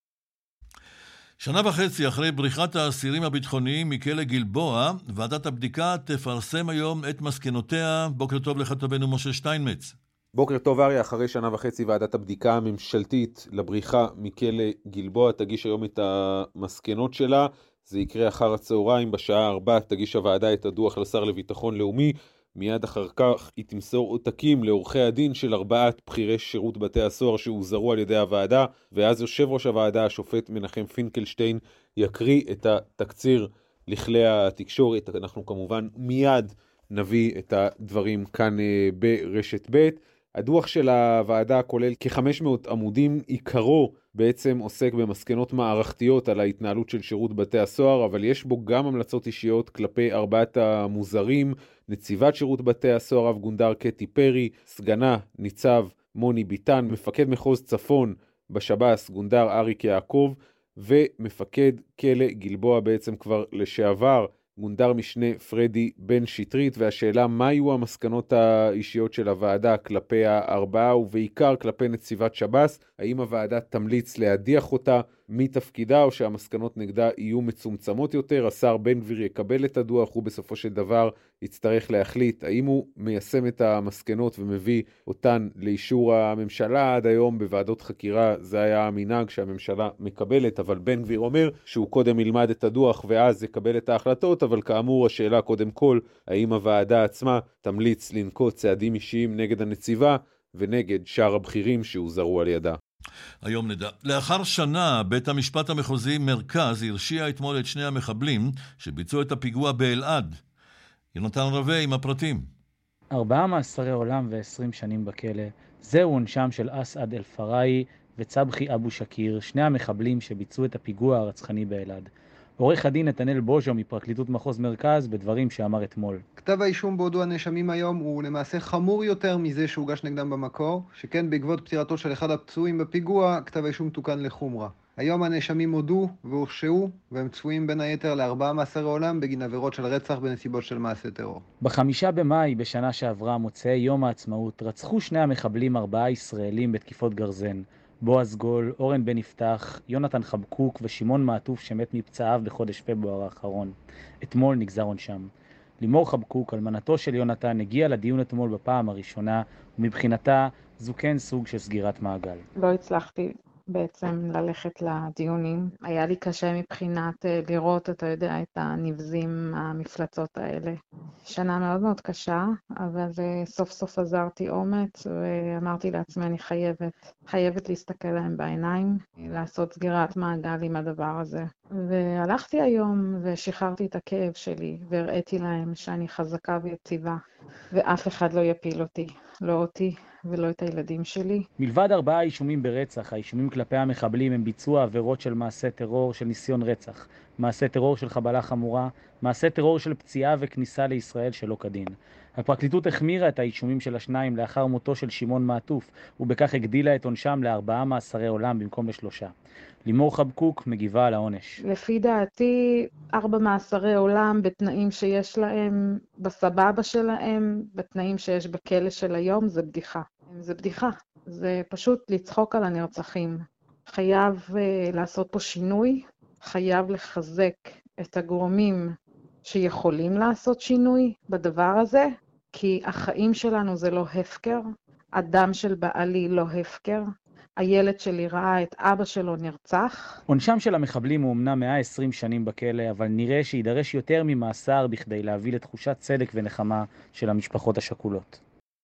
S2: שנה וחצי אחרי בריחת האסירים הביטחוניים מכלא גלבוע, ועדת הבדיקה תפרסם היום את מסקנותיה. בוקר טוב לכתבנו משה שטיינמץ.
S21: בוקר טוב אריה, אחרי שנה וחצי ועדת הבדיקה הממשלתית לבריחה מכלא גלבוע תגיש היום את המסקנות שלה. זה יקרה אחר הצהריים, בשעה 4 תגיש הוועדה את הדוח לשר לביטחון לאומי. מיד אחר כך היא תמסור עותקים לעורכי הדין של 4 בחירי שירות בתי הסוהר שהוזרו על ידי הוועדה, ואז יושב ראש הוועדה, השופט מנחם פינקלשטיין, יקריא את התקציר לכלי התקשורת. אנחנו כמובן מיד נביא את הדברים כאן ברשת ב'. הדוח של הוועדה כולל כ-500 עמודים, עיקרו בעצם עוסק במסקנות מערכתיות על ההתנהלות של שירות בתי הסוהר, אבל יש בו גם המלצות אישיות כלפי 4 המוזרים, נציבת שירות בתי הסוהר רב גונדר קטי פרי, סגנה ניצב מוני ביטן, מפקד מחוז צפון בשב"ס גונדר אריק יעקב, ומפקד כלא גלבוע בעצם כבר לשעבר גונדר משנה פרדי בן שטרית. והשאלה מה היו המסקנות האישיות של הוועדה כלפי 4 ובעיקר כלפי נציבת שב"ס, האם הוועדה תמליץ להדיח אותה מתפקידה או שהמסקנות נגדה יהיו מצומצמות יותר. השר בן גביר יקבל את הדוח, הוא בסופו של דבר יצטרך להחליט האם הוא מיישם את המסקנות ומביא אותן לאישור הממשלה. עד היום בוועדות חקירה זה היה המנהג שהממשלה מקבלת, אבל בן גביר אומר שהוא קודם ילמד את הדוח ואז יקבל את ההחלטות, אבל כאמור השאלה קודם כל, האם הוועדה עצמה תמליץ לנקוט צעדים אישיים נגד הנציבה ונגד שאר הבכירים שהוזרו על ידה.
S2: היום נדע. לאחר שנה, בית המשפט המחוזי מרכז הרשיע אתמול את שני המחבלים שביצעו את הפיגוע באלעד. יונתן רווה עם הפרטים.
S3: 4 מאסרי עולם ו20 שנים בכלא. זהו עונשם של אסעד אל-פראי וצבחי אבו שקיר, שני המחבלים שביצעו את הפיגוע הרצחני באלעד. עורך הדין נתנאל בוז'ו מפרקליטות מחוז מרכז בדברים שאמר אתמול.
S22: כתב האישום בעודו הנאשמים היום הוא למעשה חמור יותר מזה שהוגש נגדם במקור, שכן בעקבות פטירתו של אחד הפצועים בפיגוע, כתב האישום תוקן לחומרה. היום הנאשמים הודו והורשעו, והם צפויים בין היתר ל4 מאסרי עולם בגין עבירות של רצח בנסיבות של מעשה טרור.
S3: ב5 במאי בשנה שעברה, מוצאי יום העצמאות, רצחו שני המחבלים 4 ישראלים בתקיפות גרזן. בועז גול, אורן בן יפתח, יונתן חבקוק ושמעון מעטוף שמת מפצעיו בחודש פברואר האחרון. אתמול נגזר עונשם. לימור חבקוק, אלמנתו של יונתן, הגיעה לדיון אתמול בפעם הראשונה, ומבחינתה זו כן סוג של סגירת מעגל.
S23: לא הצלחתי בעצם ללכת לדיונים. היה לי קשה מבחינת לראות, אתה יודע, את הנבזים, המפלצות האלה. שנה מאוד מאוד קשה, אבל סוף סוף עזרתי אומץ, ואמרתי לעצמי, אני חייבת להסתכל להם בעיניים, לעשות סגירת מעגל עם הדבר הזה. והלכתי היום ושחררתי את הכאב שלי, והראיתי להם שאני חזקה ויציבה, ואף אחד לא יפיל אותי, לא אותי ולא את הילדים שלי.
S3: מלבד 4 אישומים ברצח, האישומים כלפי המחבלים הם ביצוע עבירות של מעשה טרור של ניסיון רצח, מעשה טרור של חבלה חמורה, מעשה טרור של פציעה וכניסה לישראל שלא כדין. הפרקליטות החמירה את האישומים של השניים לאחר מותו של שמעון מעטוף, ובכך הגדילה את עונשם ל4 מאסרי עולם במקום ל3. לימור חבקוק מגיבה על העונש.
S23: לפי דעתי, 4 מאסרי עולם בתנאים שיש להם, בסבבה שלהם, בתנאים שיש בכלא של היום, זה בדיחה. זה בדיחה. זה פשוט לצחוק על הנרצחים. חייב לעשות פה שינוי, חייב לחזק את הגורמים שיכולים לעשות שינוי בדבר הזה, כי החיים שלנו זה לא הפקר, הדם של בעלי לא הפקר, הילד שלי ראה את אבא שלו נרצח.
S3: עונשם של המחבלים הוא אמנם 120 שנים בכלא, אבל נראה שידרש יותר ממאסר בכדי להביא לתחושת צדק ונחמה של המשפחות השכולות.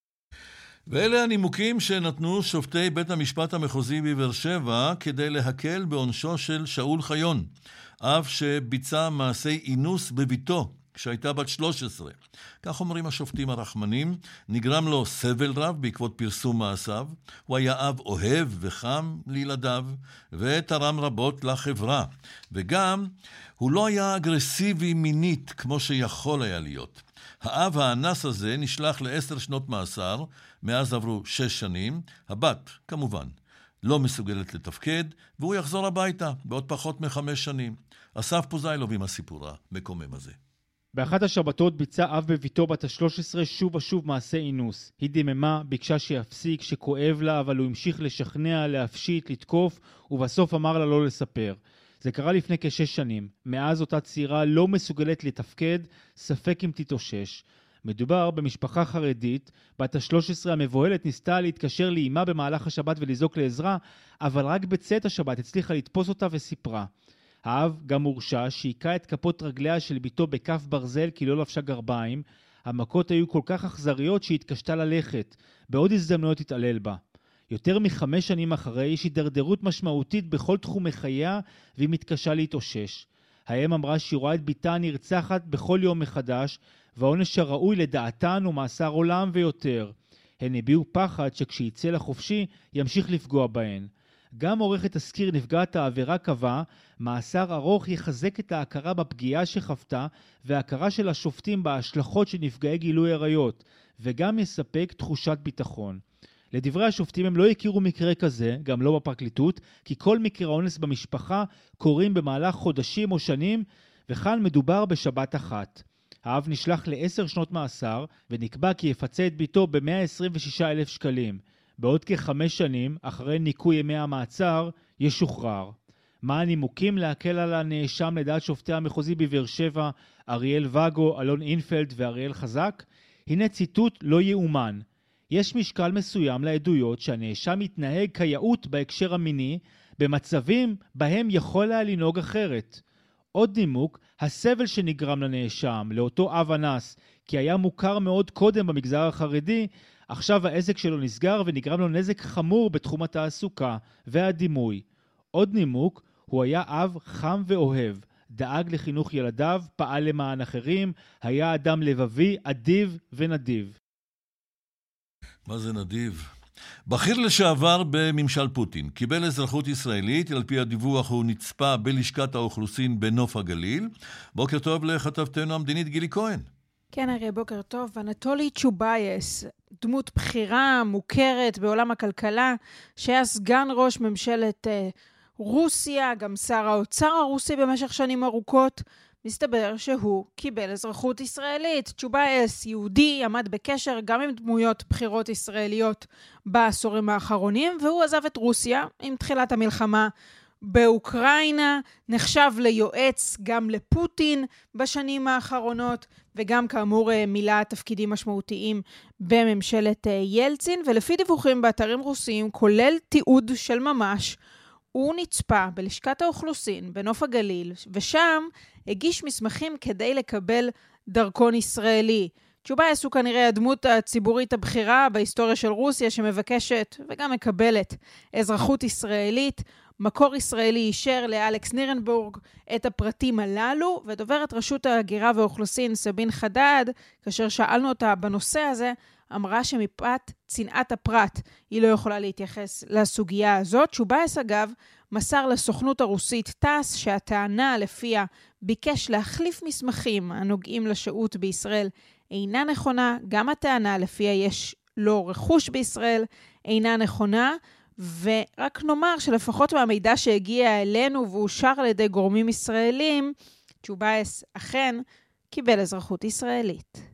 S2: ואלה הנימוקים שנתנו שופטי בית המשפט המחוזי בבאר שבע כדי להקל בעונשו של שאול חיון, אב שביצע מעשי אינוס בביתו כשהייתה בת 13. כך אומרים השופטים הרחמנים, נגרם לו סבל רב בעקבות פרסום מעשיו, הוא היה אב אוהב וחם לילדיו, ותרם רבות לחברה, וגם הוא לא היה אגרסיבי מינית כמו שיכול היה להיות. האב האנס הזה נשלח ל10 שנות מאסר, מאז עברו 6 שנים, הבת כמובן לא מסוגלת לתפקד, והוא יחזור הביתה בעוד פחות מ5 שנים. אסף פוזיילוב עם הסיפור המקומם הזה.
S24: באחת השבתות ביצע אב בביתו בת ה-13 שוב ושוב מעשה אינוס. היא דיממה, ביקשה שיפסיק, שכואב לה, אבל הוא המשיך לשכנע, להפשיט, לתקוף, ובסוף אמר לה לא לספר. זה קרה לפני כ6 שנים. מאז אותה צעירה לא מסוגלת לתפקד, ספק אם תתאושש. מדובר במשפחה חרדית, בת ה-13 המבוהלת ניסתה להתקשר לאימה במהלך השבת ולזעוק לעזרה, אבל רק בצאת השבת הצליחה לתפוס אותה וסיפרה. האב גם הורשע שהיכה את כפות רגליה של ביתו בכף ברזל כי לא לבשה גרביים. המכות היו כל כך אכזריות שהיא התקשתה ללכת. בעוד הזדמנויות התעלל בה. יותר מ5 שנים אחרי יש הידרדרות משמעותית בכל תחומי חייה והיא מתקשה להתאושש. האם אמרה שהיא רואה את ביתה נרצחת בכל יום מחדש, והעונש הראוי לדעתן הוא מאסר עולם ויותר. הן הביעו פחד שכשיצא לחופשי ימשיך לפגוע בהן. גם עורכת תזכיר נפגעת העבירה קבע, מאסר ארוך יחזק את ההכרה בפגיעה שחוותה וההכרה של השופטים בהשלכות של נפגעי גילוי עריות, וגם יספק תחושת ביטחון. לדברי השופטים הם לא הכירו מקרה כזה, גם לא בפרקליטות, כי כל מקרה אונס במשפחה קורים במהלך חודשים או שנים, וכאן מדובר בשבת אחת. האב נשלח ל10 שנות מאסר, ונקבע כי יפצה את ביתו ב126,000 שקלים. בעוד כ5 שנים, אחרי ניקוי ימי המעצר, ישוחרר. מה הנימוקים להקל על הנאשם לדעת שופטי המחוזי בבאר שבע, אריאל וגו, אלון אינפלד ואריאל חזק? הנה ציטוט לא יאומן. יש משקל מסוים לעדויות שהנאשם מתנהג כיאות בהקשר המיני, במצבים בהם יכול היה לנהוג אחרת. עוד נימוק, הסבל שנגרם לנאשם, לאותו אב אנס, כי היה מוכר מאוד קודם במגזר החרדי, עכשיו העסק שלו נסגר ונגרם לו נזק חמור בתחום התעסוקה והדימוי. עוד נימוק, הוא היה אב חם ואוהב, דאג לחינוך ילדיו, פעל למען אחרים, היה אדם לבבי, אדיב ונדיב.
S2: מה זה נדיב? בכיר לשעבר בממשל פוטין, קיבל אזרחות ישראלית, על פי הדיווח הוא נצפה בלשכת האוכלוסין בנוף הגליל. בוקר טוב לכתבתנו המדינית גילי כהן.
S1: כן, הרי בוקר טוב. אנטולי צ'ובייס, דמות בחירה, מוכרת בעולם הכלכלה, שהיה סגן ראש ממשלת רוסיה, גם שר האוצר הרוסי במשך שנים ארוכות, מסתבר שהוא קיבל אזרחות ישראלית. צ'ובייס, יהודי, עמד בקשר גם עם דמויות בחירות ישראליות בעשורים האחרונים, והוא עזב את רוסיה עם תחילת המלחמה באוקראינה, נחשב ליועץ גם לפוטין בשנים האחרונות, וגם כאמור מילא תפקידים משמעותיים בממשלת ילצין, ולפי דיווחים באתרים רוסיים, כולל תיעוד של ממש, הוא נצפה בלשכת האוכלוסין בנוף הגליל, ושם הגיש מסמכים כדי לקבל דרכון ישראלי. צ'ובייס הוא כנראה הדמות הציבורית הבכירה בהיסטוריה של רוסיה שמבקשת וגם מקבלת אזרחות ישראלית. מקור ישראלי אישר לאלכס נירנבורג את הפרטים הללו, ודוברת רשות ההגירה והאוכלוסין סבין חדד, כאשר שאלנו אותה בנושא הזה, אמרה שמפאת צנעת הפרט היא לא יכולה להתייחס לסוגיה הזאת. צ'ובייס אגב מסר לסוכנות הרוסית טס שהטענה לפיה ביקש להחליף מסמכים הנוגעים לשהות בישראל אינה נכונה, גם הטענה לפיה יש לו רכוש בישראל אינה נכונה, ורק נאמר שלפחות מהמידע שהגיע אלינו ואושר על ידי גורמים ישראלים, צ'ובייס אכן קיבל אזרחות ישראלית.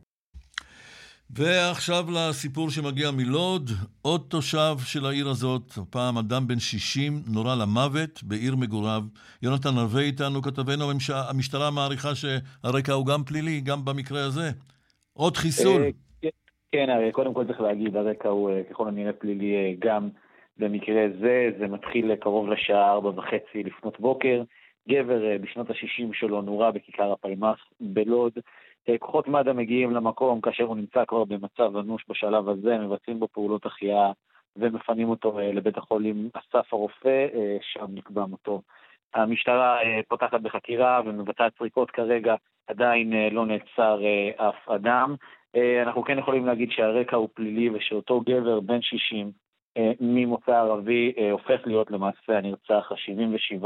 S2: ועכשיו לסיפור שמגיע מלוד, עוד תושב של העיר הזאת, פעם אדם בן 60 נורה למוות בעיר מגוריו. יונתן רווה איתנו, כתבנו, המשטרה מעריכה שהרקע הוא גם פלילי, גם במקרה הזה. עוד חיסול.
S4: כן, הרי קודם כל צריך להגיד, הרקע הוא ככל הנראה פלילי גם במקרה זה. זה מתחיל קרוב לשעה 4:30 לפנות בוקר. גבר בשנות ה-60 שלו נורה בכיכר הפלמ"ח בלוד. כוחות מד"א מגיעים למקום כאשר הוא נמצא כבר במצב אנוש בשלב הזה, מבצעים בו פעולות החייאה ומפנים אותו לבית החולים אסף הרופא, שם נקבע מותו. המשטרה פותחת בחקירה ומבצעת סריקות, כרגע עדיין לא נעצר אף אדם. אנחנו כן יכולים להגיד שהרקע הוא פלילי ושאותו גבר בן 60 ממוצא ערבי הופך להיות למעשה הנרצח ה-77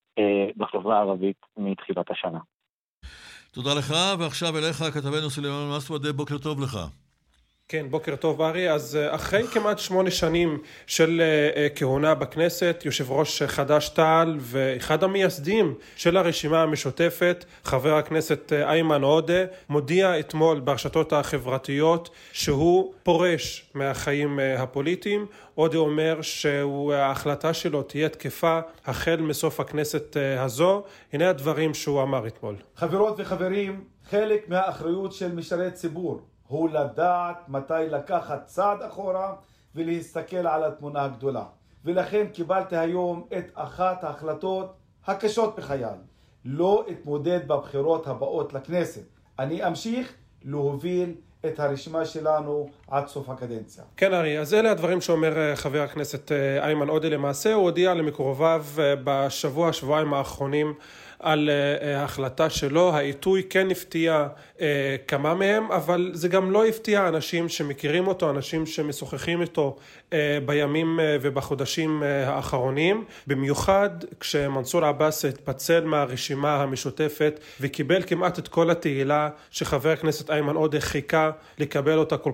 S4: בחברה הערבית מתחילת השנה.
S2: תודה לך, ועכשיו אליך כתבנו סולימאן מסוודה, בוקר טוב לך.
S5: כן, בוקר טוב ארי. אז אחרי כמעט 8 שנים של כהונה בכנסת, יושב ראש חד"ש תע"ל ואחד המייסדים של הרשימה המשותפת, חבר הכנסת איימן עודה, מודיע אתמול ברשתות החברתיות שהוא פורש מהחיים הפוליטיים. עודה אומר שההחלטה שלו תהיה תקפה החל מסוף הכנסת הזו. הנה הדברים שהוא אמר אתמול.
S7: חברות וחברים, חלק מהאחריות של משרת ציבור הוא לדעת מתי לקחת צעד אחורה ולהסתכל על התמונה הגדולה. ולכן קיבלתי היום את אחת ההחלטות הקשות בחיי. לא אתמודד בבחירות הבאות לכנסת. אני אמשיך להוביל את הרשימה שלנו עד סוף הקדנציה.
S5: כן ארי, אז אלה הדברים שאומר חבר הכנסת איימן עודה. למעשה הוא הודיע למקורביו שבועיים האחרונים על ההחלטה שלו. העיתוי כן הפתיע כמה מהם, אבל זה גם לא הפתיע אנשים שמכירים אותו, אנשים שמשוחחים איתו בימים ובחודשים האחרונים, במיוחד כשמנסור עבאס התפצל מהרשימה המשותפת וקיבל כמעט את כל התהילה שחבר הכנסת איימן עודה חיכה לקבל אותה כל כך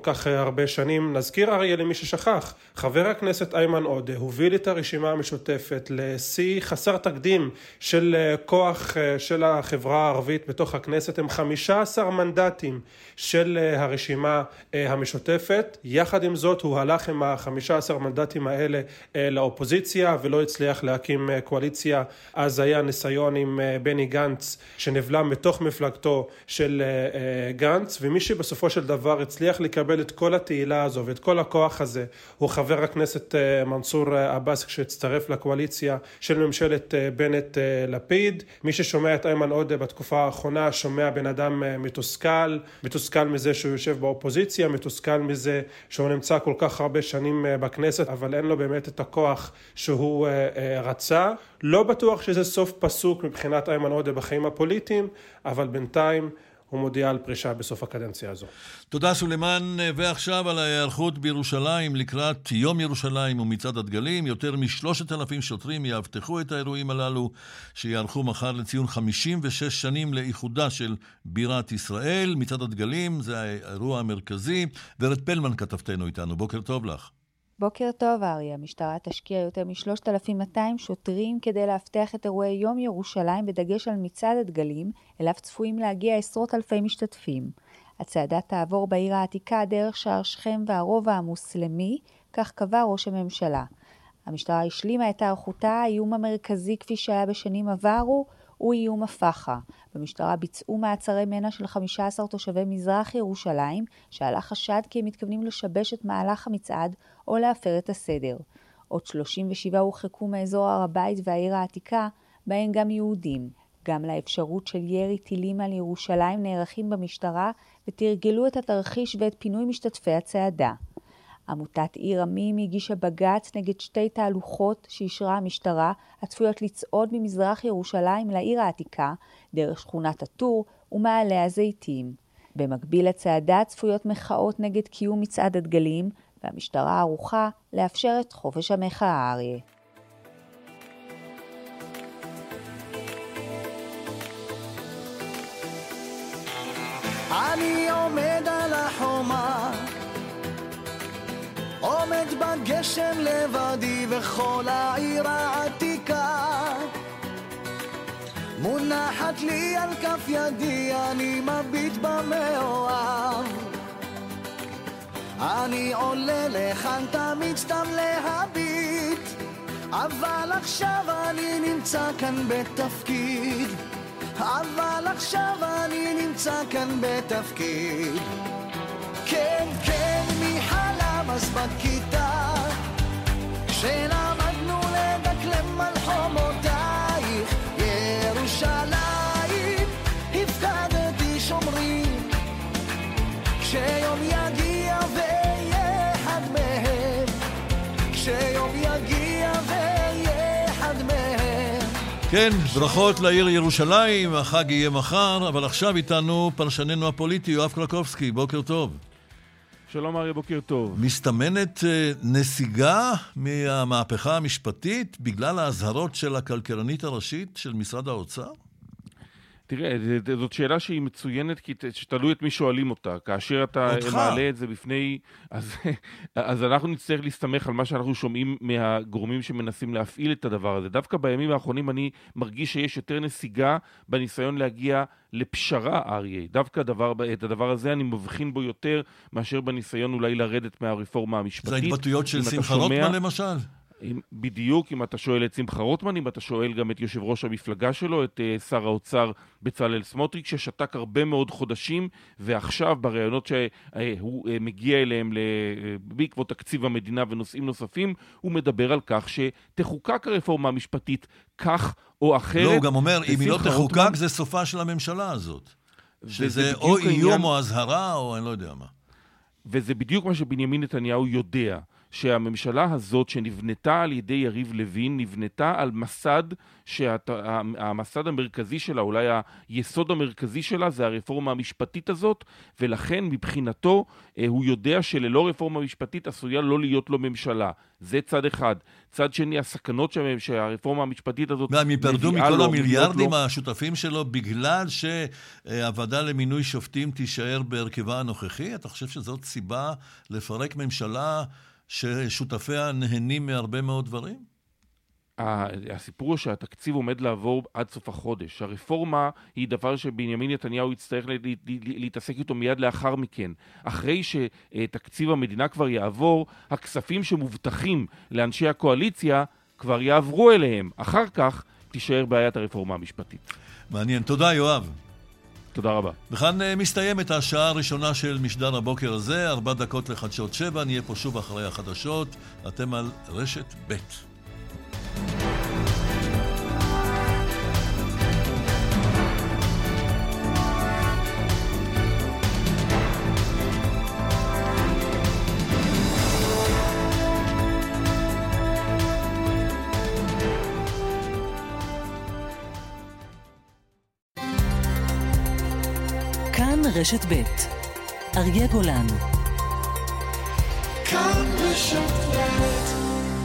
S5: הרבה שנים. נזכיר אריה למי ששכח, חבר הכנסת איימן עודה הוביל את הרשימה המשותפת לשיא חסר תקדים של כוח של החברה הערבית בתוך הכנסת. הם 15 מנדטים של הרשימה המשותפת. יחד עם זאת הוא הלך עם ה-15 מנדטים האלה לאופוזיציה ולא הצליח להקים קואליציה. אז היה ניסיון עם בני גנץ שנבלם בתוך מפלגתו של גנץ, ומי שבסופו של דבר הצליח לקבל את כל התהילה הזו ואת כל הכוח הזה הוא חבר הכנסת מנסור עבאס, כשהצטרף לקואליציה של ממשלת בנט לפיד. מי ששומע את איימן עודה בתקופה האחרונה שומע בן אדם מתוסכל מזה שהוא יושב באופוזיציה, מתוסכל מזה שהוא נמצא כל כך הרבה שנים בכנסת, אבל אין לו באמת את הכוח שהוא רצה. לא בטוח שזה סוף פסוק מבחינת איימן עודה בחיים הפוליטיים, אבל בינתיים הוא מודיע על פרישה בסוף הקדנציה הזו.
S2: תודה סולימן. ועכשיו על ההיערכות בירושלים לקראת יום ירושלים ומצעד הדגלים. יותר מ3,000 שוטרים יאבטחו את האירועים הללו שיערכו מחר לציון 56 שנים לאיחודה של בירת ישראל. מצעד הדגלים זה האירוע המרכזי. ורד פלמן כתבתנו איתנו. בוקר טוב לך.
S6: בוקר טוב אריה. המשטרה תשקיע יותר מ3,200 שוטרים כדי להבטיח את אירועי יום ירושלים בדגש על מצעד הדגלים, אליו צפויים להגיע עשרות אלפי משתתפים. הצעדה תעבור בעיר העתיקה דרך שער שכם והרובע המוסלמי, כך קבע ראש הממשלה. המשטרה השלימה את היערכותה. האיום המרכזי כפי שהיה בשנים עברו הוא איום הפחה. במשטרה ביצעו מעצרי מנע של 15 תושבי מזרח ירושלים, שעלה חשד כי הם מתכוונים לשבש את מהלך המצעד או להפר את הסדר. עוד 37 הורחקו מאזור הר הבית והעיר העתיקה, בהן גם יהודים. גם לאפשרות של ירי טילים על ירושלים נערכים במשטרה ותרגלו את התרחיש ואת פינוי משתתפי הצעדה. עמותת עיר עמים הגישה בג"ץ נגד 2 תהלוכות שאישרה המשטרה, הצפויות לצעוד ממזרח ירושלים לעיר העתיקה, דרך שכונת הטור ומעלה הזיתים. במקביל לצעדה צפויות מחאות נגד קיום מצעד הדגלים, והמשטרה ערוכה לאפשר את חופש המחאה אריה.
S8: אני עומד על החומה, עומד בגשם לבדי וכל העיר העתיקה מונחת לי על כף ידי, אני מביט במאוהב. אני עולה לכאן תמיד סתם להביט, אבל עכשיו אני נמצא כאן בתפקיד, אבל עכשיו אני נמצא כאן בתפקיד. כן, כן, מי חלם אז בכיתה כשלמדנו לדקלם על חומותייך ירושלים, הפקדתי שומרים, כשיום יגיע ואהיה אחד מהם, כשיום יגיע ואהיה אחד מהם.
S2: כן, ברכות לעיר ירושלים, החג יהיה מחר, אבל עכשיו איתנו פרשננו הפוליטי יואב קרקובסקי. בוקר טוב.
S9: שלום אריה, בוקר טוב.
S2: מסתמנת נסיגה מהמהפכה המשפטית בגלל ההזהרות של הכלכלנית הראשית של משרד האוצר?
S9: תראה, זאת שאלה שהיא מצוינת, כי שתלוי את מי שואלים אותה. כאשר אתה מעלה את זה בפני, אז אנחנו נצטרך להסתמך על מה שאנחנו שומעים מהגורמים שמנסים להפעיל את הדבר הזה. דווקא בימים האחרונים אני מרגיש שיש יותר נסיגה בניסיון להגיע לפשרה, אריה. דווקא את הדבר הזה אני מבחין בו יותר מאשר בניסיון אולי לרדת מהרפורמה המשפטית.
S2: זה ההתבטאויות של שמחה רוטמן למשל?
S9: בדיוק, אם אתה שואל את שמחה רוטמן, אם אתה שואל גם את יושב ראש המפלגה שלו, את שר האוצר בצלאל סמוטריץ', ששתק הרבה מאוד חודשים, ועכשיו ברעיונות שהוא מגיע אליהם בעקבות תקציב המדינה ונושאים נוספים, הוא מדבר על כך שתחוקק הרפורמה המשפטית כך או אחרת.
S2: לא, הוא גם אומר, אם היא לא תחוקק זה סופה של הממשלה הזאת. שזה או איום או הזהרה או אני לא יודע מה.
S9: וזה בדיוק מה שבנימין נתניהו יודע. שהממשלה הזאת שנבנתה על ידי יריב לוין, נבנתה על מסד שהמסד המרכזי שלה, אולי היסוד המרכזי שלה, זה הרפורמה המשפטית הזאת, ולכן מבחינתו הוא יודע שללא רפורמה משפטית עשויה לא להיות לו ממשלה. זה צד אחד. צד שני, הסכנות שהרפורמה המשפטית הזאת
S2: והם ייפרדו מכל המיליארדים השותפים שלו בגלל שהוועדה למינוי שופטים תישאר בהרכבה הנוכחי? אתה חושב שזאת סיבה לפרק ממשלה ששותפיה נהנים מהרבה מאוד דברים?
S9: הסיפור הוא שהתקציב עומד לעבור עד סוף החודש. הרפורמה היא דבר שבנימין נתניהו יצטרך להתעסק איתו מיד לאחר מכן. אחרי שתקציב המדינה כבר יעבור, הכספים שמובטחים לאנשי הקואליציה כבר יעברו אליהם. אחר כך תישאר בעיית הרפורמה המשפטית.
S2: מעניין. תודה, יואב.
S9: תודה רבה.
S2: וכאן מסתיימת השעה הראשונה של משדר הבוקר הזה, 4 דקות לחדשות 7, נהיה פה שוב אחרי החדשות. אתם על רשת ב'.
S10: כאן רשת ב' אריה גולן. כאן רשת ב'.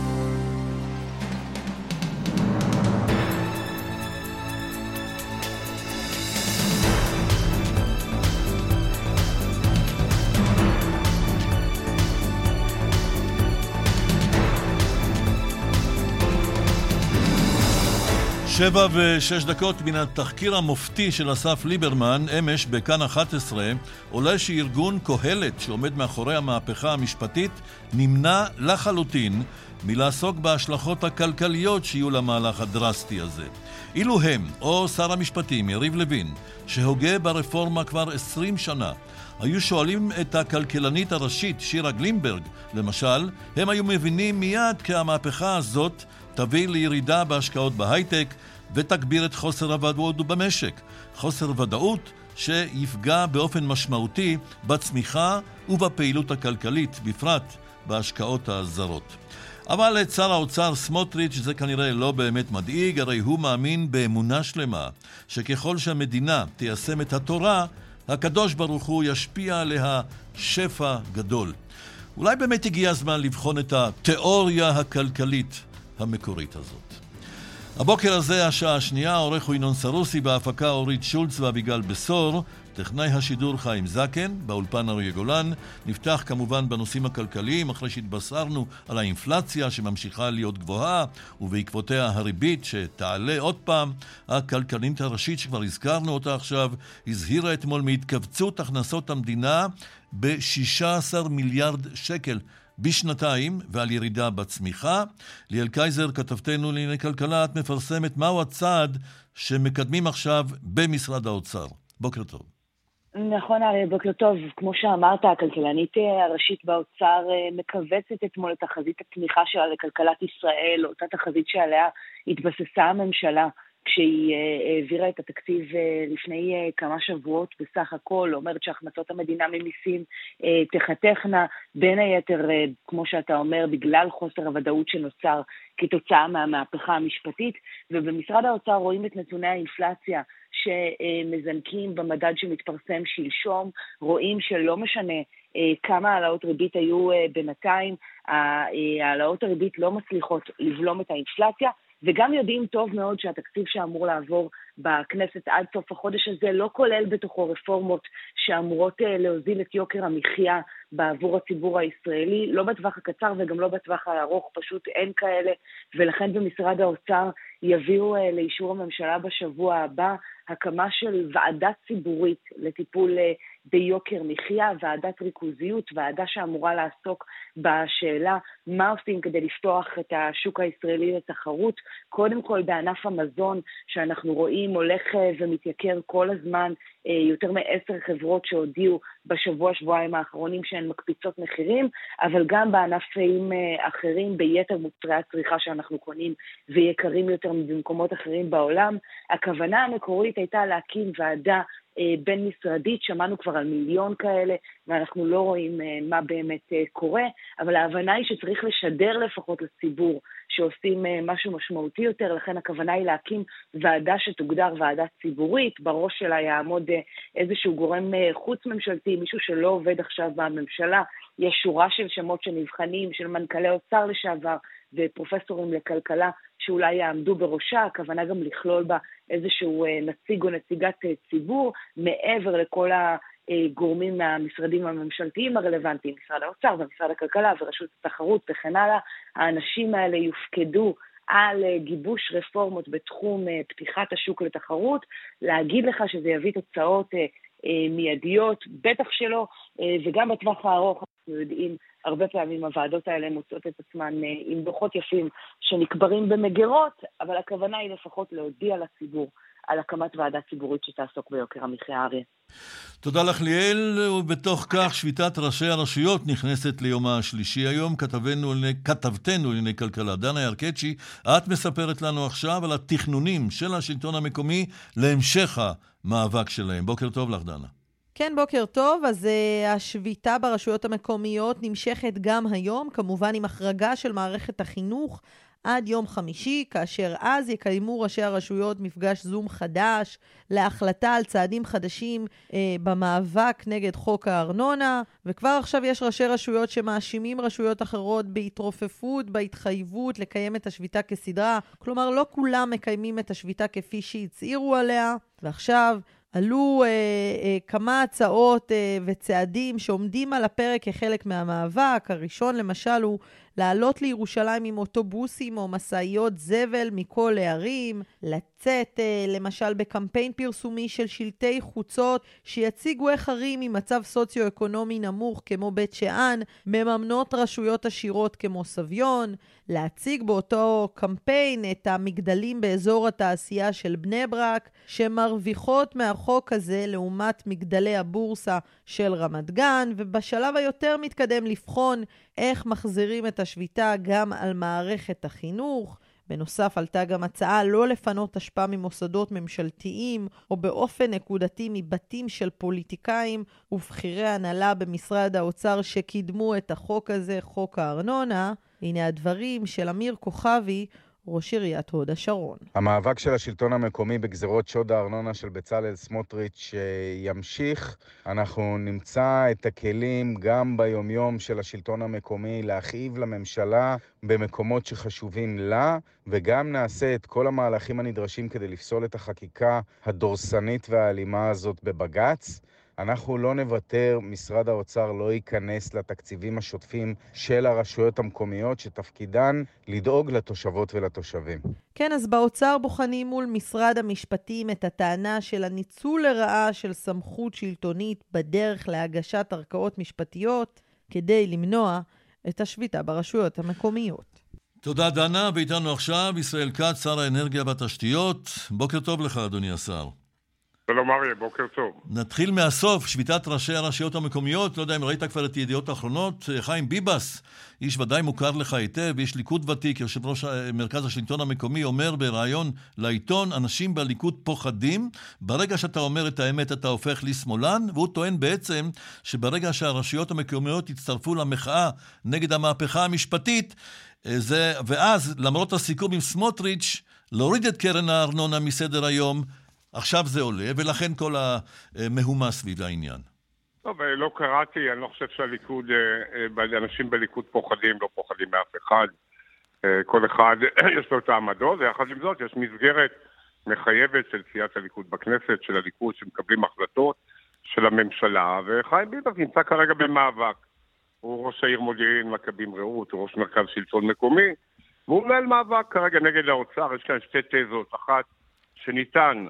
S2: שבע ושש דקות מן התחקיר המופתי של אסף ליברמן, אמש בכאן 11, עולה שארגון קהלת שעומד מאחורי המהפכה המשפטית נמנע לחלוטין מלעסוק בהשלכות הכלכליות שיהיו למהלך הדרסטי הזה. אילו הם, או שר המשפטים יריב לוין, שהוגה ברפורמה כבר 20 שנה, היו שואלים את הכלכלנית הראשית שירה גלינברג, למשל, הם היו מבינים מיד כי המהפכה הזאת תביא לירידה בהשקעות בהייטק ותגביר את חוסר הוודאות במשק. חוסר ודאות שיפגע באופן משמעותי בצמיחה ובפעילות הכלכלית, בפרט בהשקעות הזרות. אבל את שר האוצר סמוטריץ' זה כנראה לא באמת מדאיג, הרי הוא מאמין באמונה שלמה שככל שהמדינה תיישם את התורה, הקדוש ברוך הוא ישפיע עליה שפע גדול. אולי באמת הגיע הזמן לבחון את התיאוריה הכלכלית המקורית הזאת. הבוקר הזה, השעה השנייה, עורך הוא ינון סרוסי, בהפקה אורית שולץ ואביגל בסור, טכנאי השידור חיים זקן, באולפן אריה גולן. נפתח כמובן בנושאים הכלכליים, אחרי שהתבשרנו על האינפלציה שממשיכה להיות גבוהה, ובעקבותיה הריבית שתעלה עוד פעם. הכלכלנית הראשית שכבר הזכרנו אותה עכשיו, הזהירה אתמול מהתכווצות הכנסות המדינה ב-16 מיליארד שקל בשנתיים ועל ירידה בצמיחה. ליאל קייזר, כתבתנו לענייני כלכלה, את מפרסמת מהו הצעד שמקדמים עכשיו במשרד האוצר. בוקר טוב.
S11: נכון, בוקר טוב. כמו שאמרת, הכלכלנית הראשית באוצר מכווצת אתמול את תחזית הצמיחה שלה לכלכלת ישראל, אותה תחזית שעליה התבססה הממשלה כשהיא העבירה את התקציב לפני כמה שבועות בסך הכל. אומרת שהכנסות המדינה ממיסים תחתכנה, בין היתר, כמו שאתה אומר, בגלל חוסר הוודאות שנוצר כתוצאה מהמהפכה המשפטית. ובמשרד האוצר רואים את נתוני האינפלציה שמזנקים במדד שמתפרסם שלשום. רואים שלא משנה כמה העלאות ריבית היו בינתיים, העלאות הריבית לא מצליחות לבלום את האינפלציה, וגם יודעים טוב מאוד שהתקציב שאמור לעבור בכנסת עד סוף החודש הזה לא כולל בתוכו רפורמות שאמורות להוזיל את יוקר המחיה בעבור הציבור הישראלי, לא בטווח הקצר וגם לא בטווח הארוך, פשוט אין כאלה. ולכן במשרד האוצר יביאו לאישור הממשלה בשבוע הבא הקמה של ועדה ציבורית לטיפול ביוקר מחיה, ועדת ריכוזיות, ועדה שאמורה לעסוק בשאלה מה עושים כדי לפתוח את השוק הישראלי לתחרות, קודם כל בענף המזון שאנחנו רואים הולך ומתייקר כל הזמן, יותר מ10 חברות שהודיעו בשבוע-שבועיים האחרונים שהן מקפיצות מחירים, אבל גם בענפים אחרים ביתר מוצרי הצריכה שאנחנו קונים ויקרים יותר במקומות אחרים בעולם. הכוונה המקורית הייתה להקים ועדה בין משרדית, שמענו כבר על 1,000,000 כאלה, ואנחנו לא רואים מה באמת קורה, אבל ההבנה היא שצריך לשדר לפחות לציבור, שעושים משהו משמעותי יותר, לכן הכוונה היא להקים ועדה שתוגדר ועדה ציבורית, בראש שלה יעמוד איזשהו גורם חוץ ממשלתי, מישהו שלא עובד עכשיו בממשלה, יש שורה של שמות שנבחנים, של מנכ"לי אוצר לשעבר, ופרופסורים לכלכלה שאולי יעמדו בראשה, הכוונה גם לכלול בה איזשהו נציג או נציגת ציבור, מעבר לכל הגורמים מהמשרדים הממשלתיים הרלוונטיים, משרד האוצר ומשרד הכלכלה ורשות התחרות וכן הלאה. האנשים האלה יופקדו על גיבוש רפורמות בתחום פתיחת השוק לתחרות, להגיד לך שזה יביא תוצאות מיידיות, בטח שלא, וגם בטווח הארוך אנחנו יודעים, הרבה פעמים הוועדות האלה מוצאות את עצמן עם דוחות יפים שנקברים במגירות, אבל הכוונה היא לפחות להודיע לציבור על הקמת ועדה ציבורית שתעסוק ביוקר המחיה. אריה.
S2: תודה לך ליאל, ובתוך כך שביתת ראשי הרשויות נכנסת ליומה השלישי היום. כתבתנו לענייני כלכלה דנה ירקצ'י, את מספרת לנו עכשיו על התכנונים של השלטון המקומי להמשך המאבק שלהם. בוקר טוב לך דנה.
S13: כן, בוקר טוב. אז השביתה ברשויות המקומיות נמשכת גם היום, כמובן עם החרגה של מערכת החינוך עד יום חמישי, כאשר אז יקיימו ראשי הרשויות מפגש זום חדש להחלטה על צעדים חדשים במאבק נגד חוק הארנונה, וכבר עכשיו יש ראשי רשויות שמאשימים רשויות אחרות בהתרופפות, בהתחייבות לקיים את השביתה כסדרה, כלומר לא כולם מקיימים את השביתה כפי שהצהירו עליה, ועכשיו עלו כמה הצעות וצעדים שעומדים על הפרק כחלק מהמאבק. הראשון למשל הוא לעלות לירושלים עם אוטובוסים או מסעיות זבל מכל הערים, לצאת למשל בקמפיין פרסומי של שלטי חוצות שיציגו איך ערים עם מצב סוציו-אקונומי נמוך כמו בית שאן מממנות רשויות עשירות כמו סביון, להציג באותו קמפיין את המגדלים באזור התעשייה של בני ברק שמרוויחות מהחוק הזה לעומת מגדלי הבורסה של רמת גן, ובשלב היותר מתקדם לבחון איך מחזירים את השביתה גם על מערכת החינוך. בנוסף עלתה גם הצעה לא לפנות השפעה ממוסדות ממשלתיים או באופן נקודתי מבתים של פוליטיקאים ובחירי הנהלה במשרד האוצר שקידמו את החוק הזה, חוק הארנונה. הנה הדברים של אמיר כוכבי, ראש עיריית הוד השרון.
S14: המאבק של השלטון המקומי בגזרות שוד הארנונה של בצלאל סמוטריץ' ימשיך. אנחנו נמצא את הכלים גם ביומיום של השלטון המקומי להכאיב לממשלה במקומות שחשובים לה, וגם נעשה את כל המהלכים הנדרשים כדי לפסול את החקיקה הדורסנית והאלימה הזאת בבג"ץ. אנחנו לא נוותר, משרד האוצר לא ייכנס לתקציבים השוטפים של הרשויות המקומיות שתפקידן לדאוג לתושבות ולתושבים.
S13: כן, אז באוצר בוחנים מול משרד המשפטים את הטענה של הניצול לרעה של סמכות שלטונית בדרך להגשת ערכאות משפטיות כדי למנוע את השביתה ברשויות המקומיות.
S2: תודה דנה, ואיתנו עכשיו ישראל כץ, שר האנרגיה והתשתיות. בוקר טוב לך אדוני השר.
S15: שלום אריה, בוקר טוב.
S2: נתחיל מהסוף, שביתת ראשי הרשויות המקומיות. לא יודע אם ראית כבר את ידיעות האחרונות. חיים ביבס, איש ודאי מוכר לך היטב, איש ליכוד ותיק, יושב ראש מרכז השלטון המקומי, אומר בראיון לעיתון, אנשים בליכוד פוחדים, ברגע שאתה אומר את האמת אתה הופך לשמאלן, והוא טוען בעצם שברגע שהרשויות המקומיות יצטרפו למחאה נגד המהפכה המשפטית, ואז למרות הסיכום עם סמוטריץ' להוריד את קרן הארנונה מסדר היום, עכשיו זה עולה, ולכן כל המהומה סביב העניין.
S15: טוב, לא קראתי, אני לא חושב שהליכוד, אנשים בליכוד פוחדים, לא פוחדים מאף אחד. כל אחד יש לו את העמדות, ויחד עם זאת יש מסגרת מחייבת של סיעת הליכוד בכנסת, של הליכוד שמקבלים החלטות של הממשלה, וחיים ביבס נמצא כרגע במאבק. הוא ראש העיר מודיעין, מכבים רעות, הוא ראש מרכז שלטון מקומי, והוא מנהל מאבק כרגע נגד האוצר. יש כאן שתי תזות, אחת שניתן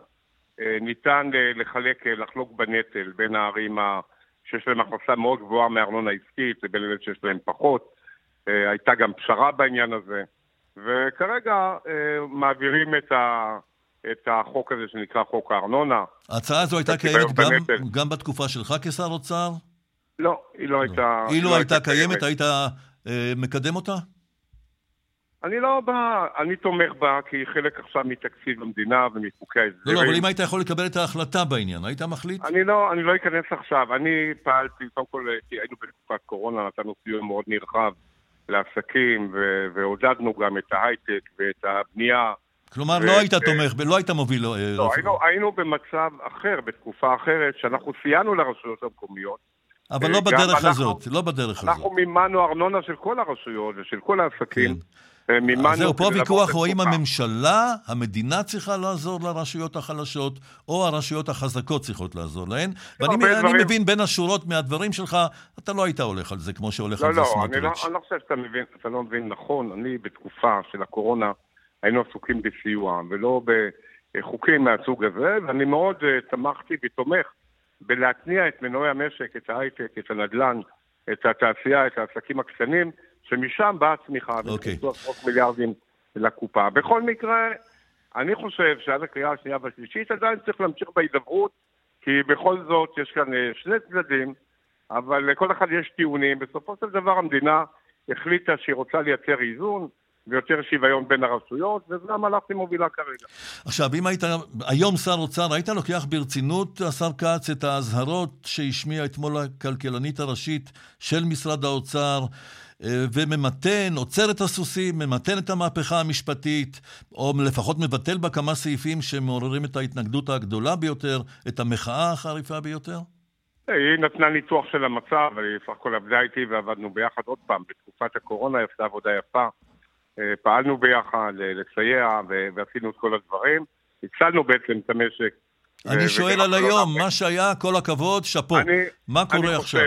S15: לחלוק בנטל בין הערים שיש להם הכנסה מאוד גבוהה מארנונה עסקית לבין אלה שיש להם פחות. הייתה גם פשרה בעניין הזה, וכרגע מעבירים את החוק הזה שנקרא חוק הארנונה.
S2: ההצעה הזו הייתה קיימת גם בתקופה שלך כשר אוצר?
S15: לא, היא לא הייתה...
S2: היא לא הייתה קיימת, היית מקדם אותה?
S15: אני תומך בה כי היא חלק עכשיו מתקציב המדינה ומחוקי ההסדרים.
S2: לא, אבל אם היית יכול לקבל את ההחלטה בעניין, היית מחליט?
S15: אני לא אכנס עכשיו. אני פעלתי, קודם כל, היינו בתקופת קורונה, נתנו סיוע מאוד נרחב לעסקים, ועודדנו גם את ההייטק ואת הבנייה.
S2: כלומר, לא היית תומך, לא היית מוביל.
S15: לא, היינו במצב אחר, בתקופה אחרת, שאנחנו סייענו לרשויות המקומיות.
S2: אבל לא בדרך הזאת, לא בדרך הזאת.
S15: אנחנו מימנו ארנונה של כל הרשויות ושל כל העסקים.
S2: זהו, פה ויכוח הוא האם הממשלה, המדינה צריכה לעזור לרשויות החלשות, או הרשויות החזקות צריכות לעזור להן. ואני מבין בין השורות מהדברים שלך, אתה לא היית הולך על זה כמו שהולך על זה סמוטריץ'.
S15: לא, אני לא חושב שאתה לא מבין נכון. אני בתקופה של הקורונה היינו עסוקים בסיוע, ולא בחוקים מהסוג הזה, ואני מאוד תמכתי ותומך בלהתניע את מנועי המשק, את ההייטק, את הנדל"ן, את התעשייה, את העסקים הקטנים, שמשם באה צמיחה, ונכנסו עשרות מיליארדים לקופה. בכל מקרה, אני חושב שעד הקריאה השנייה והשלישית עדיין צריך להמשיך בהידברות, כי בכל זאת יש כאן שני צדדים, אבל לכל אחד יש טיעונים. בסופו של דבר המדינה החליטה שהיא רוצה לייצר איזון, ויותר שוויון בין הרשויות, וזה המהלך שמובילה כרגע.
S2: עכשיו, אם היית היום שר אוצר, היית לוקח ברצינות, השר כץ, את ההזהרות שהשמיע אתמול הכלכלנית הראשית של משרד האוצר, וממתן, עוצר את הסוסים, ממתן את המהפכה המשפטית, או לפחות מבטל בה כמה סעיפים שמעוררים את ההתנגדות הגדולה ביותר, את המחאה החריפה ביותר?
S15: היא נתנה ניתוח של המצב, היא סך הכל עבדה איתי ועבדנו ביחד עוד פעם. בתקופת הקורונה עשתה עבודה יפה. פעלנו ביחד לסייע ועשינו את כל הדברים. הצלנו בעצם את המשק.
S2: אני שואל על היום, מה שהיה, כל הכבוד, שפו. מה קורה עכשיו?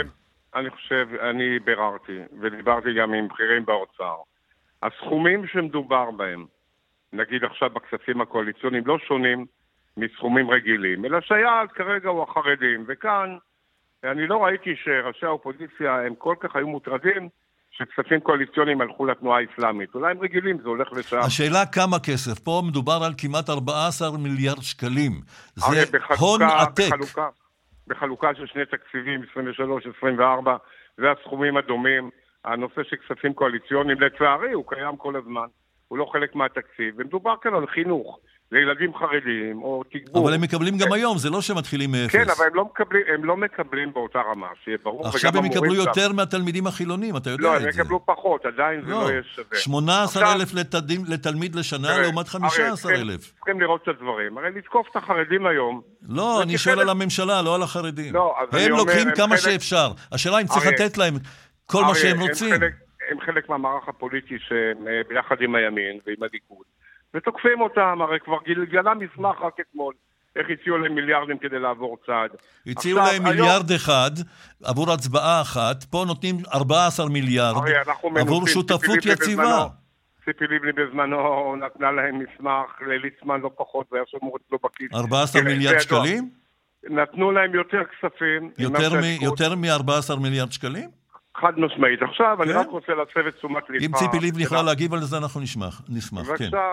S15: אני ביררתי, ודיברתי גם עם בכירים באוצר. הסכומים שמדובר בהם, נגיד עכשיו בכספים הקואליציוניים, לא שונים מסכומים רגילים, אלא שהיעד כרגע הוא החרדים. וכאן אני לא ראיתי שראשי האופוזיציה הם כל כך היו מוטרדים שכספים קואליציוניים הלכו לתנועה האסלאמית. אולי הם רגילים, זה הולך לשם.
S2: השאלה כמה כסף. פה מדובר על כמעט 14 מיליארד שקלים. זה הון עתק.
S15: בחלוקה של שני תקציבים, 23-24, זה הסכומים הדומים. הנושא של כספים קואליציוניים, לצערי, הוא קיים כל הזמן. הוא לא חלק מהתקציב. ומדובר כאן על חינוך לילדים חרדים, או תגבור.
S2: אבל הם מקבלים גם היום, זה לא שמתחילים מאפס.
S15: כן, אבל הם לא מקבלים באותה רמה, שיהיה ברור.
S2: עכשיו הם יקבלו יותר מהתלמידים החילונים, אתה יודע את זה.
S15: לא, הם יקבלו פחות, עדיין זה לא יהיה שווה.
S2: 18,000 לתלמיד לשנה, לעומת 15,000.
S15: צריכים לראות את הדברים. הרי לתקוף את החרדים היום.
S2: לא, אני שואל על הממשלה, לא על החרדים. הם לוקחים כמה שאפשר. השאלה אם צריך לתת להם כל מה שהם רוצים.
S15: הם חלק מהמערך הפוליטי שביחד עם הימין ועם הליכוד. ותוקפים אותם, הרי כבר גלגלה מסמך רק אתמול, איך הציעו להם מיליארדים כדי לעבור צעד.
S2: הציעו להם מיליארד אחד, עבור הצבעה אחת, פה נותנים 14 מיליארד, עבור שותפות יציבה.
S15: ציפי לבני בזמנו נתנה להם מסמך, לליצמן לא פחות, והיה שמור אצלו בכיס.
S2: 14 מיליארד שקלים?
S15: נתנו להם יותר כספים.
S2: יותר מ-14 מיליארד שקלים?
S15: חד משמעית. עכשיו, אני רק רוצה להסב את תשומת לבך.
S2: אם ציפי לבני יכולה להגיב על זה, אנחנו נשמח.
S15: בבקשה,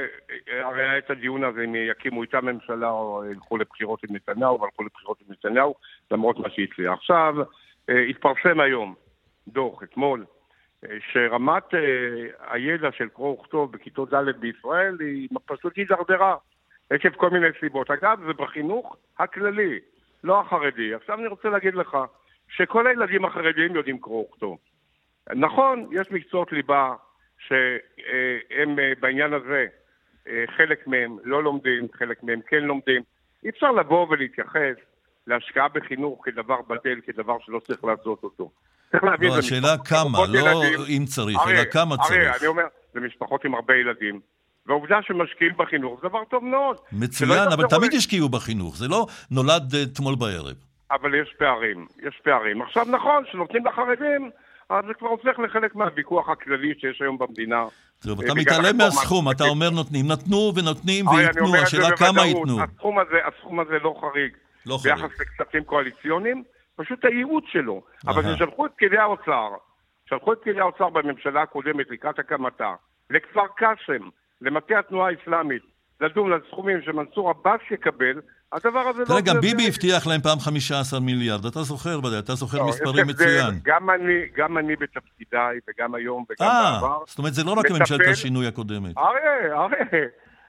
S15: הרי היה את הדיון הזה, אם יקימו איתה ממשלה, או ילכו לבחירות עם נתניהו, והלכו לבחירות עם נתניהו, למרות מה שהצליח. עכשיו, התפרסם היום דוח, אתמול, שרמת הידע של קרוא וכתוב בכיתות ד' בישראל, היא פשוט הידרדרה, עקב כל מיני סיבות. אגב, זה בחינוך הכללי, לא החרדי. עכשיו אני רוצה להגיד לך, שכל הילדים החרדיים יודעים קרוא וכתוב. נכון, יש מקצועות ליבה שהם בעניין הזה, חלק מהם לא לומדים, חלק מהם כן לומדים. אי אפשר לבוא ולהתייחס להשקעה בחינוך כדבר בטל, כדבר שלא צריך לעשות אותו.
S2: לא, השאלה כמה, לא אם צריך, אלא כמה צריך.
S15: אני אומר, זה משפחות עם הרבה ילדים, והעובדה שמשקיעים בחינוך זה דבר טוב מאוד.
S2: מצוין, אבל תמיד השקיעו בחינוך, זה לא נולד אתמול בערב.
S15: אבל יש פערים. עכשיו נכון, שנותנים לחרדים, אז זה כבר הופך לחלק מהוויכוח הכללי שיש היום במדינה.
S2: טוב, אתה מתעלם מהסכום, אתה אומר נותנים, נתנו ונותנים ויתנו, השאלה כמה ייתנו.
S15: הסכום הזה לא חריג. ביחס לכספים קואליציוניים, פשוט הייעוד שלו. אבל שלחו את פקידי האוצר בממשלה הקודמת לקראת הקמתה, לכפר קאסם, למטה התנועה האסלאמית, לדון על סכומים שמנסור עבאס יקבל, הדבר הזה
S2: תראה, גם ביבי הבטיח להם פעם 15 מיליארד, אתה זוכר ודאי, אתה זוכר מספרים מצוין.
S15: גם אני בתפקידיי, וגם היום, וגם בעבר.
S2: זאת אומרת, זה לא רק ממשלת השינוי הקודמת.
S15: אריה,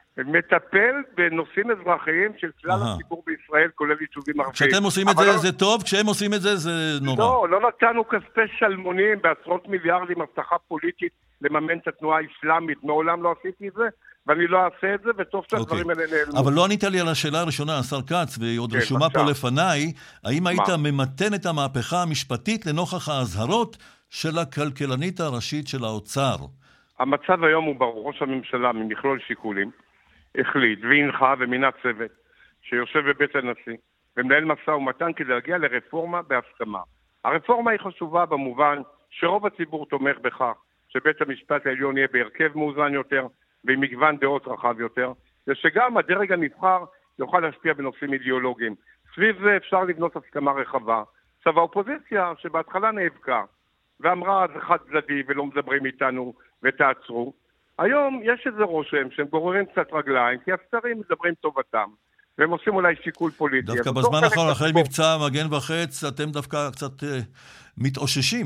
S15: מטפל בנושאים אזרחיים של כלל הציבור בישראל, כולל יישובים ערביים.
S2: כשאתם עושים את זה, זה טוב, כשהם עושים את זה, זה נורא.
S15: לא נתנו כספי שלמונים בעשרות מיליארדים, הבטחה פוליטית לממן את התנועה האסלאמית, מעולם לא עשיתי את זה, ואני לא אעשה את זה, וטוב שהדברים האלה נעלמו.
S2: אבל לא ענית לי על השאלה הראשונה, השר כץ, והיא עוד רשומה פה לפניי, האם היית ממתן את המהפכה המשפטית לנוכח ההזהרות של הכלכלנית הראשית של האוצר?
S15: המצב היום הוא ברור, ראש הממשלה ממכלול שיקולים, החליט והנחה ומינה צוות שיושב בבית הנשיא ומנהל משא ומתן כדי להגיע לרפורמה בהסכמה. הרפורמה היא חשובה במובן שרוב הציבור תומך בכך שבית המשפט העליון יהיה בהרכב מאוזן יותר ועם מגוון דעות רחב יותר, ושגם הדרג הנבחר יוכל להשפיע בנושאים אידיאולוגיים. סביב זה אפשר לבנות הסכמה רחבה. עכשיו האופוזיציה שבהתחלה נאבקה ואמרה זה חד צדדי ולא מדברים איתנו ותעצרו, היום יש איזה רושם שהם גוררים קצת רגליים, כי השרים מדברים טובתם, והם עושים אולי שיקול פוליטי.
S2: דווקא בזמן האחרון, אחרי מבצע מגן וחץ, אתם דווקא קצת מתאוששים.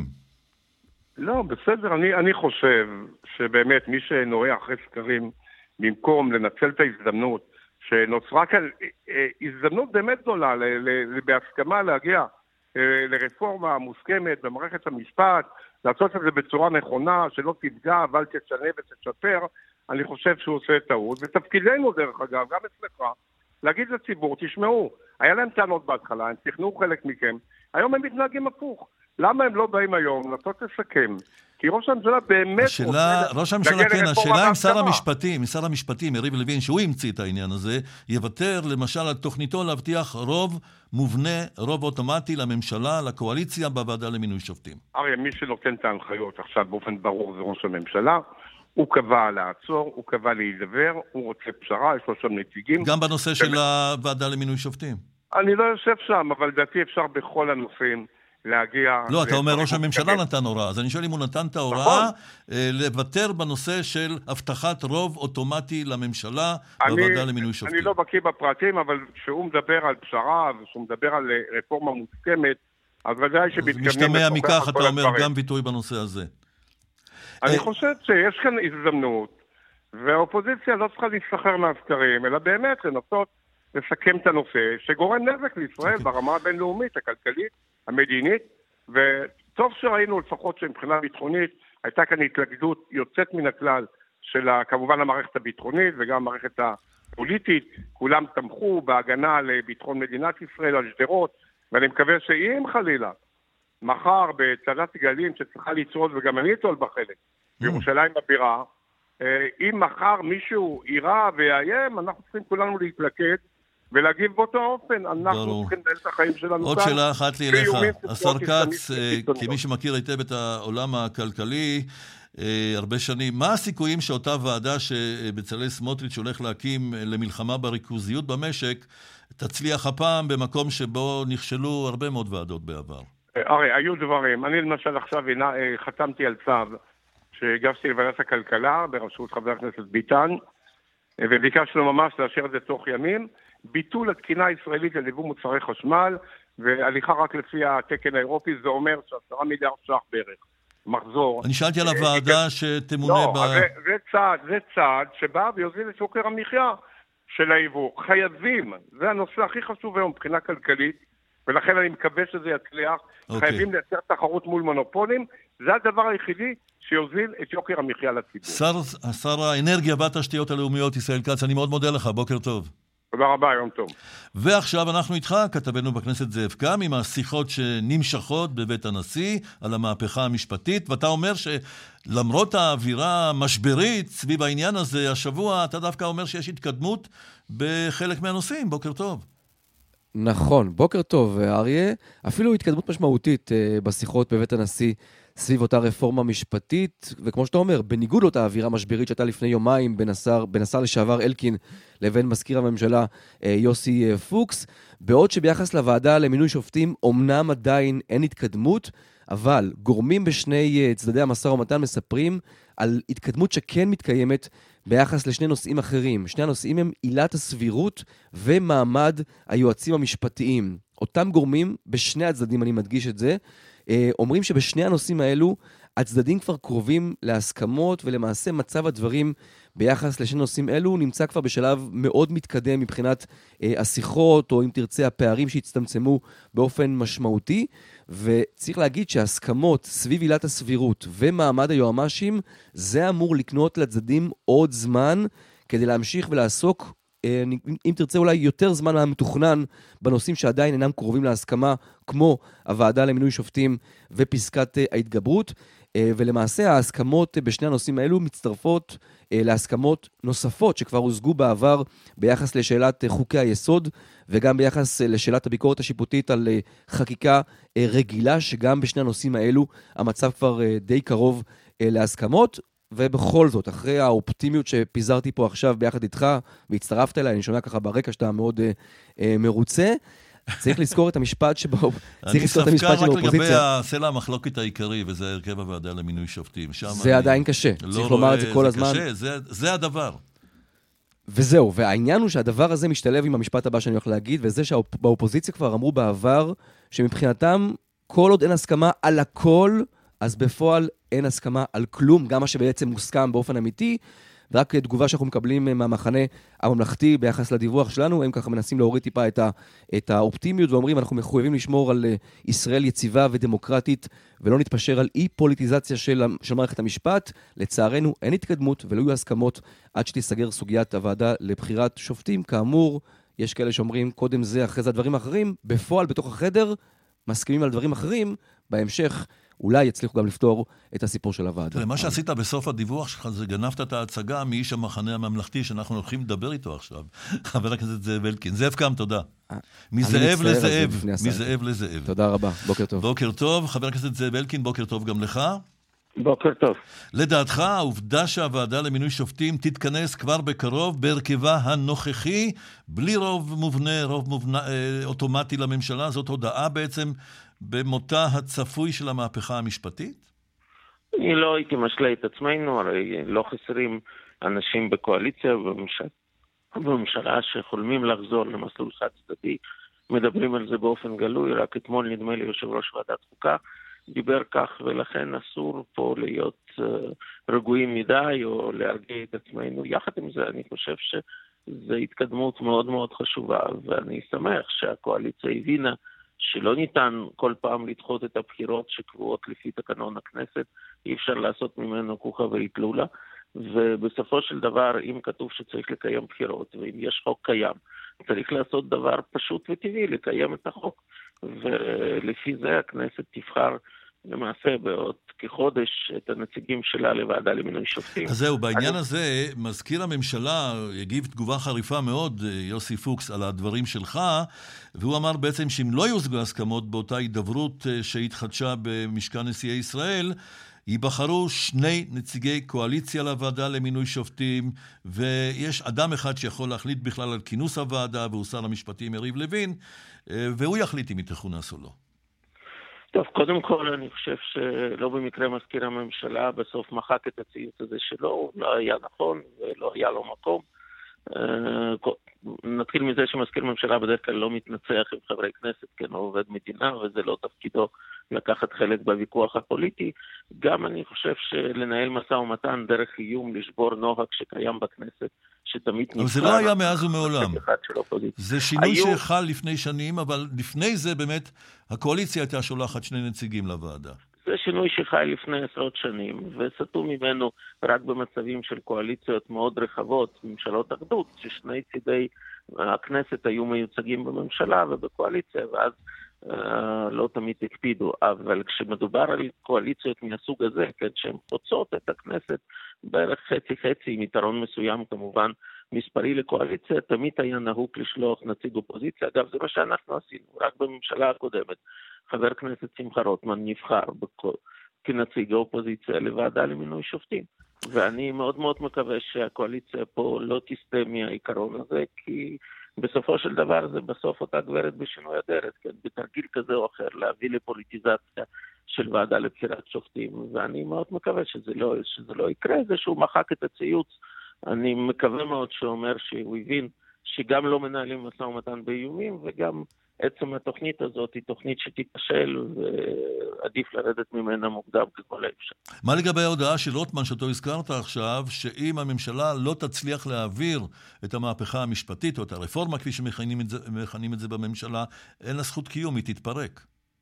S15: לא, בסדר, אני חושב שבאמת מי שנורא אחרי סקרים, במקום לנצל את ההזדמנות, שנוצרה כאן הזדמנות באמת גדולה, בהסכמה להגיע לרפורמה מוסכמת במערכת המשפט, לעשות את זה בצורה נכונה, שלא תפגע, אבל תשנה ותשפר, אני חושב שהוא עושה טעות. ותפקידנו, דרך אגב, גם אצלך, להגיד לציבור, תשמעו, היה להם טענות בהתחלה, הם תכנו חלק מכם, היום הם מתנהגים הפוך. למה הם לא באים היום לנסות לסכם? כי ראש הממשלה באמת
S2: ראש הממשלה כן, השאלה אם שר המשפטים, יריב לוין, שהוא המציא את העניין הזה, יוותר למשל על תוכניתו להבטיח רוב מובנה, רוב אוטומטי לממשלה, לקואליציה בוועדה למינוי שופטים.
S15: אריה, מי שנותן את ההנחיות עכשיו באופן ברור זה ראש הממשלה, הוא קבע לעצור, הוא קבע להידבר, הוא רוצה פשרה, יש לו שם נציגים.
S2: גם בנושא של הוועדה למינוי שופטים.
S15: אני לא יושב שם, אבל דעתי אפשר בכל הנושאים להגיע...
S2: לא, אתה אומר ראש הממשלה נתן הוראה, אז אני שואל אם הוא נתן את ההוראה לוותר בנושא של הבטחת רוב אוטומטי לממשלה בוועדה למינוי שופטים.
S15: אני לא בקיא בפרטים, אבל כשהוא מדבר על פשרה וכשהוא מדבר על רפורמה מוסכמת, אז ודאי שמתכוונים...
S2: משתמע מכך, אתה אומר גם ביטוי בנושא הזה.
S15: אני חושב שיש כאן הזדמנות, והאופוזיציה לא צריכה להסתחרר מהסקרים, אלא באמת לנסות לסכם את הנושא שגורם נזק לישראל ברמה הבינלאומית, הכלכלית, המדינית, וטוב שראינו לפחות שמבחינה ביטחונית הייתה כאן התלכדות יוצאת מן הכלל של כמובן המערכת הביטחונית וגם המערכת הפוליטית, כולם תמכו בהגנה לביטחון מדינת ישראל על שדרות, ואני מקווה שאם חלילה מחר בצעדת גלים שצריכה לצעוד וגם אני אטול בחלק בירושלים הבירה, אם מחר מישהו יירה ויאיים, אנחנו צריכים כולנו להתלכד ולהגיב באותו אופן, אנחנו צריכים לנהל את החיים שלנו.
S2: עוד שאלה אחת לי אליך, השר כץ, כמי שמכיר היטב את העולם הכלכלי הרבה שנים, מה הסיכויים שאותה ועדה שבצלאל סמוטריץ' הולך להקים למלחמה בריכוזיות במשק, תצליח הפעם במקום שבו נכשלו הרבה מאוד ועדות בעבר?
S15: הרי, היו דברים. אני למשל עכשיו חתמתי על צו שהגשתי לוועדת הכלכלה בראשות חבר הכנסת ביטן, וביקשנו ממש לאשר את זה תוך ימים, ביטול התקינה הישראלית על יבוא מוצרי חשמל, והליכה רק לפי התקן האירופי, זה אומר ש10 מיליארד ש"ח בערך. מחזור.
S2: אני שאלתי על הוועדה שתמונה
S15: זה צעד שבא ויוזיל את יוקר המחיה של היבוא. חייבים, זה הנושא הכי חשוב היום מבחינה כלכלית, ולכן אני מקווה שזה יצליח. חייבים לייצר תחרות מול מונופולים, זה הדבר היחידי שיוזיל את יוקר המחיה לציבור.
S2: שר האנרגיה והתשתיות הלאומיות ישראל כץ, אני מאוד מודה לך, בוקר טוב.
S15: תודה רבה, יום טוב.
S2: ועכשיו אנחנו איתך, כתבנו בכנסת זאב קם, עם השיחות שנמשכות בבית הנשיא על המהפכה המשפטית, ואתה אומר שלמרות האווירה המשברית סביב העניין הזה, השבוע אתה דווקא אומר שיש התקדמות בחלק מהנושאים. בוקר טוב.
S16: נכון, בוקר טוב, אריה. אפילו התקדמות משמעותית בשיחות בבית הנשיא סביב אותה רפורמה משפטית, וכמו שאתה אומר, בניגוד לאותה האווירה המשברית שהייתה לפני יומיים בין השר לשעבר אלקין לבין מזכיר הממשלה יוסי פוקס, בעוד שביחס לוועדה למינוי שופטים אומנם עדיין אין התקדמות, אבל גורמים בשני צדדי המשא ומתן מספרים על התקדמות שכן מתקיימת ביחס לשני נושאים אחרים. שני הנושאים הם עילת הסבירות ומעמד היועצים המשפטיים. אותם גורמים בשני הצדדים, אני מדגיש את זה, אומרים שבשני הנושאים האלו הצדדים כבר קרובים להסכמות, ולמעשה מצב הדברים ביחס לשני נושאים אלו נמצא כבר בשלב מאוד מתקדם מבחינת השיחות, או אם תרצה הפערים שהצטמצמו באופן משמעותי, וצריך להגיד שההסכמות סביב עילת הסבירות ומעמד היועמ"שים, זה אמור לקנות לצדדים עוד זמן כדי להמשיך ולעסוק, אם תרצה אולי יותר זמן מהמתוכנן בנושאים שעדיין אינם קרובים להסכמה, כמו הוועדה למינוי שופטים ופסקת ההתגברות, ולמעשה ההסכמות בשני הנושאים האלו מצטרפות להסכמות נוספות שכבר הושגו בעבר ביחס לשאלת חוקי היסוד, וגם ביחס לשאלת הביקורת השיפוטית על חקיקה רגילה, שגם בשני הנושאים האלו המצב כבר די קרוב להסכמות. ובכל זאת, אחרי האופטימיות שפיזרתי פה עכשיו ביחד איתך, והצטרפת אליי, אני שומע ככה ברקע שאתה מאוד מרוצה, צריך לזכור את המשפט שבו...
S2: אני ספקה רק לגבי הסלע המחלוקת העיקרי, וזה הרכב הוועדה למינוי שופטים.
S16: זה עדיין קשה, צריך לומר את זה כל הזמן.
S2: זה הדבר.
S16: וזהו, והעניין הוא שהדבר הזה משתלב עם המשפט הבא שאני הולך להגיד, וזה שבאופוזיציה כבר אמרו בעבר, שמבחינתם כל עוד אין הסכמה על הכל, אז בפועל אין הסכמה על כלום, גם מה שבעצם מוסכם באופן אמיתי, ורק תגובה שאנחנו מקבלים מהמחנה הממלכתי ביחס לדיווח שלנו, הם ככה מנסים להוריד טיפה את האופטימיות, ואומרים אנחנו מחויבים לשמור על ישראל יציבה ודמוקרטית, ולא נתפשר על אי פוליטיזציה של מערכת המשפט. לצערנו אין התקדמות ולא יהיו הסכמות עד שתיסגר סוגיית הוועדה לבחירת שופטים. כאמור, יש כאלה שאומרים קודם זה, אחרי זה הדברים האחרים, בפועל בתוך החדר מסכימים על דברים אחרים, בהמשך אולי יצליחו גם לפתור את הסיפור של הוועדה.
S2: מה שעשית בסוף הדיווח שלך, זה גנבת את ההצגה מאיש המחנה הממלכתי, שאנחנו הולכים לדבר איתו עכשיו. חבר הכנסת זאב אלקין. זאב קם, תודה. מזאב לזאב. מזאב לזאב.
S16: תודה רבה, בוקר טוב.
S2: בוקר טוב, חבר הכנסת זאב אלקין, בוקר טוב גם לך.
S17: בוקר טוב.
S2: לדעתך, העובדה שהוועדה למינוי שופטים תתכנס כבר בקרוב בהרכבה הנוכחי, בלי רוב מובנה, אוטומטי לממשלה, זאת הודעה בעצם במותה הצפוי של המהפכה המשפטית?
S17: אני לא הייתי משלה את עצמנו, הרי לא חסרים אנשים בקואליציה ובממשלה שחולמים לחזור למסלול חד צדדי, מדברים על זה באופן גלוי. רק אתמול נדמה לי יושב ראש ועדת חוקה דיבר כך, ולכן אסור פה להיות רגועים מדי או להרגיע את עצמנו. יחד עם זה אני חושב שזו התקדמות מאוד מאוד חשובה, ואני שמח שהקואליציה הבינה שלא ניתן כל פעם לדחות את הבחירות שקבועות לפי תקנון הכנסת, אי אפשר לעשות ממנו כוחה והתלולה, ובסופו של דבר, אם כתוב שצריך לקיים בחירות, ואם יש חוק קיים, צריך לעשות דבר פשוט וטבעי, לקיים את החוק, ולפי זה הכנסת תבחר למעשה בעוד כחודש את הנציגים שלה לוועדה למינוי שופטים.
S2: אז זהו, בעניין הזה, מזכיר הממשלה יגיב תגובה חריפה מאוד, יוסי פוקס, על הדברים שלך, והוא אמר בעצם שאם לא יושגו הסכמות באותה הידברות שהתחדשה במשכן נשיאי ישראל, ייבחרו שני נציגי קואליציה לוועדה למינוי שופטים, ויש אדם אחד שיכול להחליט בכלל על כינוס הוועדה, והוא שר המשפטים יריב לוין, והוא יחליט אם היא תכונס או לא.
S17: טוב, קודם כל אני חושב שלא במקרה מזכיר הממשלה בסוף מחק את הציוץ הזה שלו, לא היה נכון ולא היה לו מקום. נתחיל מזה שמזכיר ממשלה בדרך כלל לא מתנצח עם חברי כנסת, כן, הוא עובד מדינה וזה לא תפקידו לקחת חלק בוויכוח הפוליטי. גם אני חושב שלנהל משא ומתן דרך איום לשבור נוהג שקיים בכנסת, שתמיד נבחר.
S2: אבל זה לא היה מאז ומעולם. זה שינוי שהחל לפני שנים, אבל לפני זה באמת הקואליציה הייתה שולחת שני נציגים לוועדה.
S17: זה שינוי שחי לפני עשרות שנים, וסתו ממנו רק במצבים של קואליציות מאוד רחבות, ממשלות אחדות, ששני צידי הכנסת היו מיוצגים בממשלה ובקואליציה, ואז לא תמיד הקפידו. אבל כשמדובר על קואליציות מהסוג הזה, כן, שהן חוצות את הכנסת בערך חצי-חצי, עם יתרון מסוים כמובן מספרי לקואליציה, תמיד היה נהוג לשלוח נציג אופוזיציה. אגב, זה מה שאנחנו עשינו, רק בממשלה הקודמת. חבר כנסת שמחה רוטמן נבחר כנציג האופוזיציה לוועדה למינוי שופטים. ואני מאוד מאוד מקווה שהקואליציה פה לא תסתה מהעיקרון הזה, כי בסופו של דבר זה בסוף אותה גברת בשינוי הדרך, כן? בתרגיל כזה או אחר, להביא לפוליטיזציה של ועדה לבחירת שופטים, ואני מאוד מקווה שזה לא יקרה, זה שהוא מחק את הציוץ אני מקווה מאוד שהוא אומר שהוא הבין שגם לא מנהלים משא ומתן באיומים, וגם עצם התוכנית הזאת היא תוכנית שתיכשל, ועדיף לרדת ממנה מוקדם ככל האפשר.
S2: מה לגבי ההודעה של רוטמן שאותו הזכרת עכשיו, שאם הממשלה לא תצליח להעביר את המהפכה המשפטית, או את הרפורמה כפי שמכנים את זה בממשלה, אין לה זכות קיום, היא תתפרק?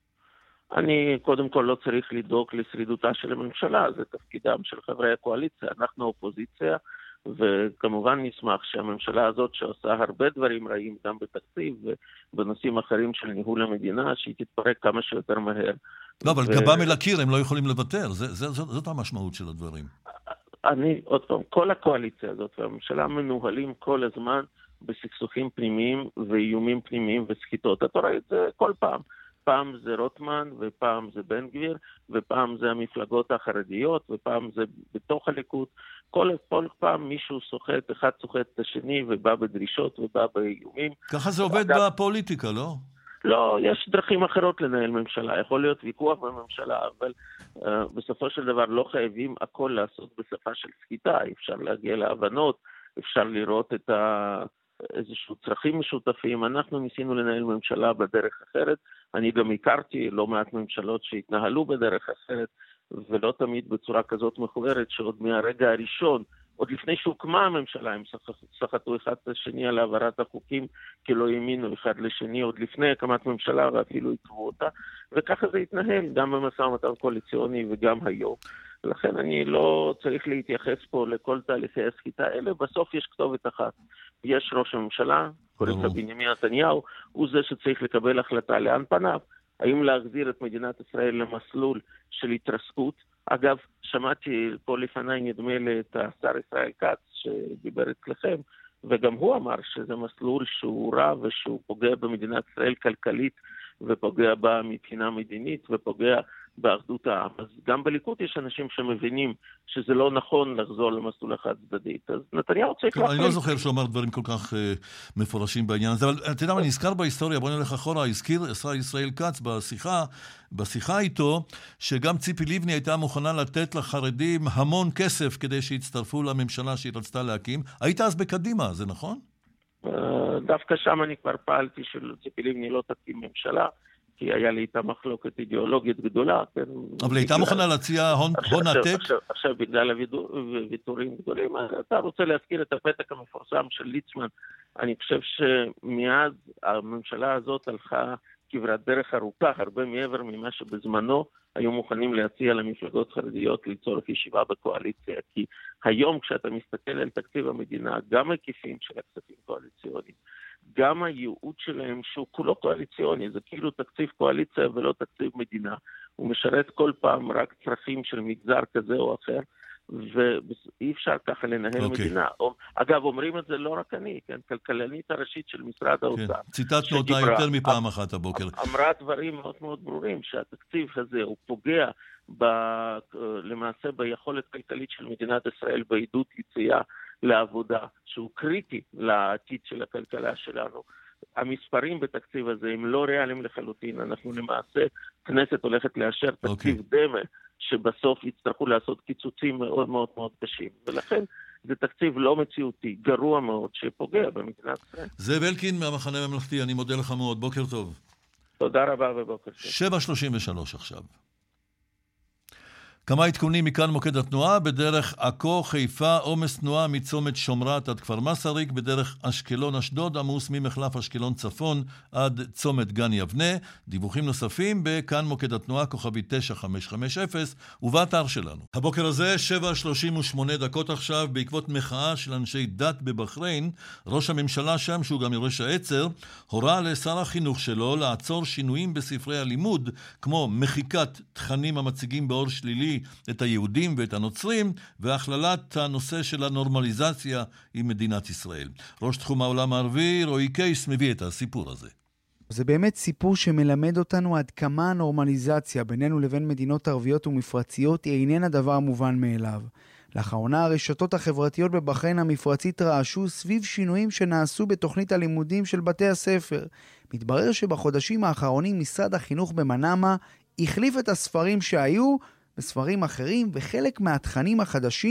S17: אני קודם כל לא צריך לדאוג לשרידותה של הממשלה, זה תפקידם של חברי הקואליציה, אנחנו אופוזיציה, וכמובן נשמח שהממשלה הזאת שעושה הרבה דברים רעים גם בתקציב ובנושאים אחרים של ניהול המדינה, שהיא תתפרק כמה שיותר מהר.
S2: לא, אבל גבם אל הקיר הם לא יכולים לוותר, זאת המשמעות של הדברים.
S17: עוד פעם, כל הקואליציה הזאת והממשלה מנוהלים כל הזמן בסכסוכים פנימיים ואיומים פנימיים וסחיטות. אתה רואה את זה כל פעם. פעם זה רוטמן, ופעם זה בן גביר, ופעם זה המפלגות החרדיות, ופעם זה בתוך הליכוד. כל פעם מישהו סוחט, אחד סוחט את השני, ובא בדרישות, ובא באיומים.
S2: ככה זה עובד בפוליטיקה, לא?
S17: לא, יש דרכים אחרות לנהל ממשלה. יכול להיות ויכוח בממשלה, אבל בסופו של דבר לא חייבים הכל לעשות בשפה של סחיטה. אפשר להגיע להבנות, אפשר לראות את איזשהו צרכים משותפים. אנחנו ניסינו לנהל ממשלה בדרך אחרת. אני גם הכרתי לא מעט ממשלות שהתנהלו בדרך אחרת, ולא תמיד בצורה כזאת מחוברת, שעוד מהרגע הראשון, עוד לפני שהוקמה הממשלה, הם סחטו אחד את השני על העברת החוקים, כי לא האמינו אחד לשני, עוד לפני הקמת ממשלה, ואפילו עקבו אותה, וככה זה התנהל, גם במשא ומתן קואליציוני וגם היום. לכן אני לא צריך להתייחס פה לכל תהליכי הסחיטה האלה, בסוף יש כתובת אחת. יש ראש הממשלה, קוראים לה בנימין נתניהו, הוא זה שצריך לקבל החלטה לאן פניו, האם להחזיר את מדינת ישראל למסלול של התרסקות. אגב, שמעתי פה לפניי נדמה לי את השר ישראל כץ שדיבר אצלכם, וגם הוא אמר שזה מסלול שהוא רע ושהוא פוגע במדינת ישראל כלכלית, ופוגע בה מבחינה מדינית, ופוגע באחדות העם. אז גם בליכוד יש אנשים שמבינים שזה לא נכון לחזור למסלול החד צדדית. אז נתניהו צריך להחליט.
S2: אני לא זוכר שהוא אמר דברים כל כך מפורשים בעניין הזה, אבל אתה יודע מה, נזכר בהיסטוריה, בוא נלך אחורה, הזכיר השר ישראל כץ בשיחה איתו, שגם ציפי לבני הייתה מוכנה לתת לחרדים המון כסף כדי שיצטרפו לממשלה שהיא רצתה להקים. היית אז בקדימה, זה נכון?
S17: דווקא שם אני כבר פעלתי שציפי לבני לא תקים ממשלה, כי היה לי איתה מחלוקת אידיאולוגית גדולה.
S2: אבל הייתה מוכנה להציע הון עתק?
S17: עכשיו בגלל הוויתורים גדולים, אתה רוצה להזכיר את הפתק המפורסם של ליצמן. אני חושב שמאז הממשלה הזאת הלכה כברת דרך ארוכה, הרבה מעבר ממה שבזמנו היו מוכנים להציע למפלגות חרדיות לצורך ישיבה בקואליציה. כי היום כשאתה מסתכל על תקציב המדינה, גם היקפים של הכספים קואליציוניים, גם הייעוד שלהם שהוא כולו קואליציוני, זה כאילו תקציב קואליציה ולא תקציב מדינה. הוא משרת כל פעם רק צרכים של מגזר כזה או אחר, ואי אפשר ככה לנהל מדינה. אגב, אומרים את זה לא רק אני, כן? כלכלנית הראשית של משרד האוצר.
S2: ציטטנו אותה יותר מפעם אחת הבוקר.
S17: אמרה דברים מאוד מאוד ברורים, שהתקציב הזה הוא פוגע למעשה ביכולת כלכלית של מדינת ישראל בעידוד יציאה לעבודה, שהוא קריטי לעתיד של הכלכלה שלנו. המספרים בתקציב הזה הם לא ריאליים לחלוטין. אנחנו למעשה, כנסת הולכת לאשר תקציב דמה, שבסוף יצטרכו לעשות קיצוצים מאוד מאוד מאוד קשים. ולכן זה תקציב לא מציאותי, גרוע מאוד, שפוגע במדינת ישראל.
S2: זאב אלקין מהמחנה הממלכתי, אני מודה לך מאוד. בוקר טוב.
S17: תודה רבה ובוקר טוב.
S2: 7:33 עכשיו. כמה עדכונים מכאן מוקד התנועה, בדרך עכו, חיפה, עומס תנועה מצומת שומרת עד כפר מסריק, בדרך אשקלון אשדוד, עמוס ממחלף אשקלון צפון עד צומת גן יבנה. דיווחים נוספים בכאן מוקד התנועה, כוכבי 9550, ובאתר שלנו. הבוקר הזה 7:38 עכשיו, בעקבות מחאה של אנשי דת בבחריין, ראש הממשלה שם, שהוא גם יורש העצר, הורה לשר החינוך שלו לעצור שינויים בספרי הלימוד, כמו מחיקת תכנים המציגים באור שלילי את היהודים ואת הנוצרים, והכללת הנושא של הנורמליזציה עם מדינת ישראל. ראש תחום העולם הערבי, רועי קייס, מביא את הסיפור הזה.
S12: זה באמת סיפור שמלמד אותנו עד כמה הנורמליזציה בינינו לבין מדינות ערביות ומפרציות היא איננה דבר מובן מאליו. לאחרונה הרשתות החברתיות בבחריין המפרצית רעשו סביב שינויים שנעשו בתוכנית הלימודים של בתי הספר. מתברר שבחודשים האחרונים משרד החינוך במנאמה החליף את הספרים שהיו בספרים אחרים, וחלק מהתכנים החדשים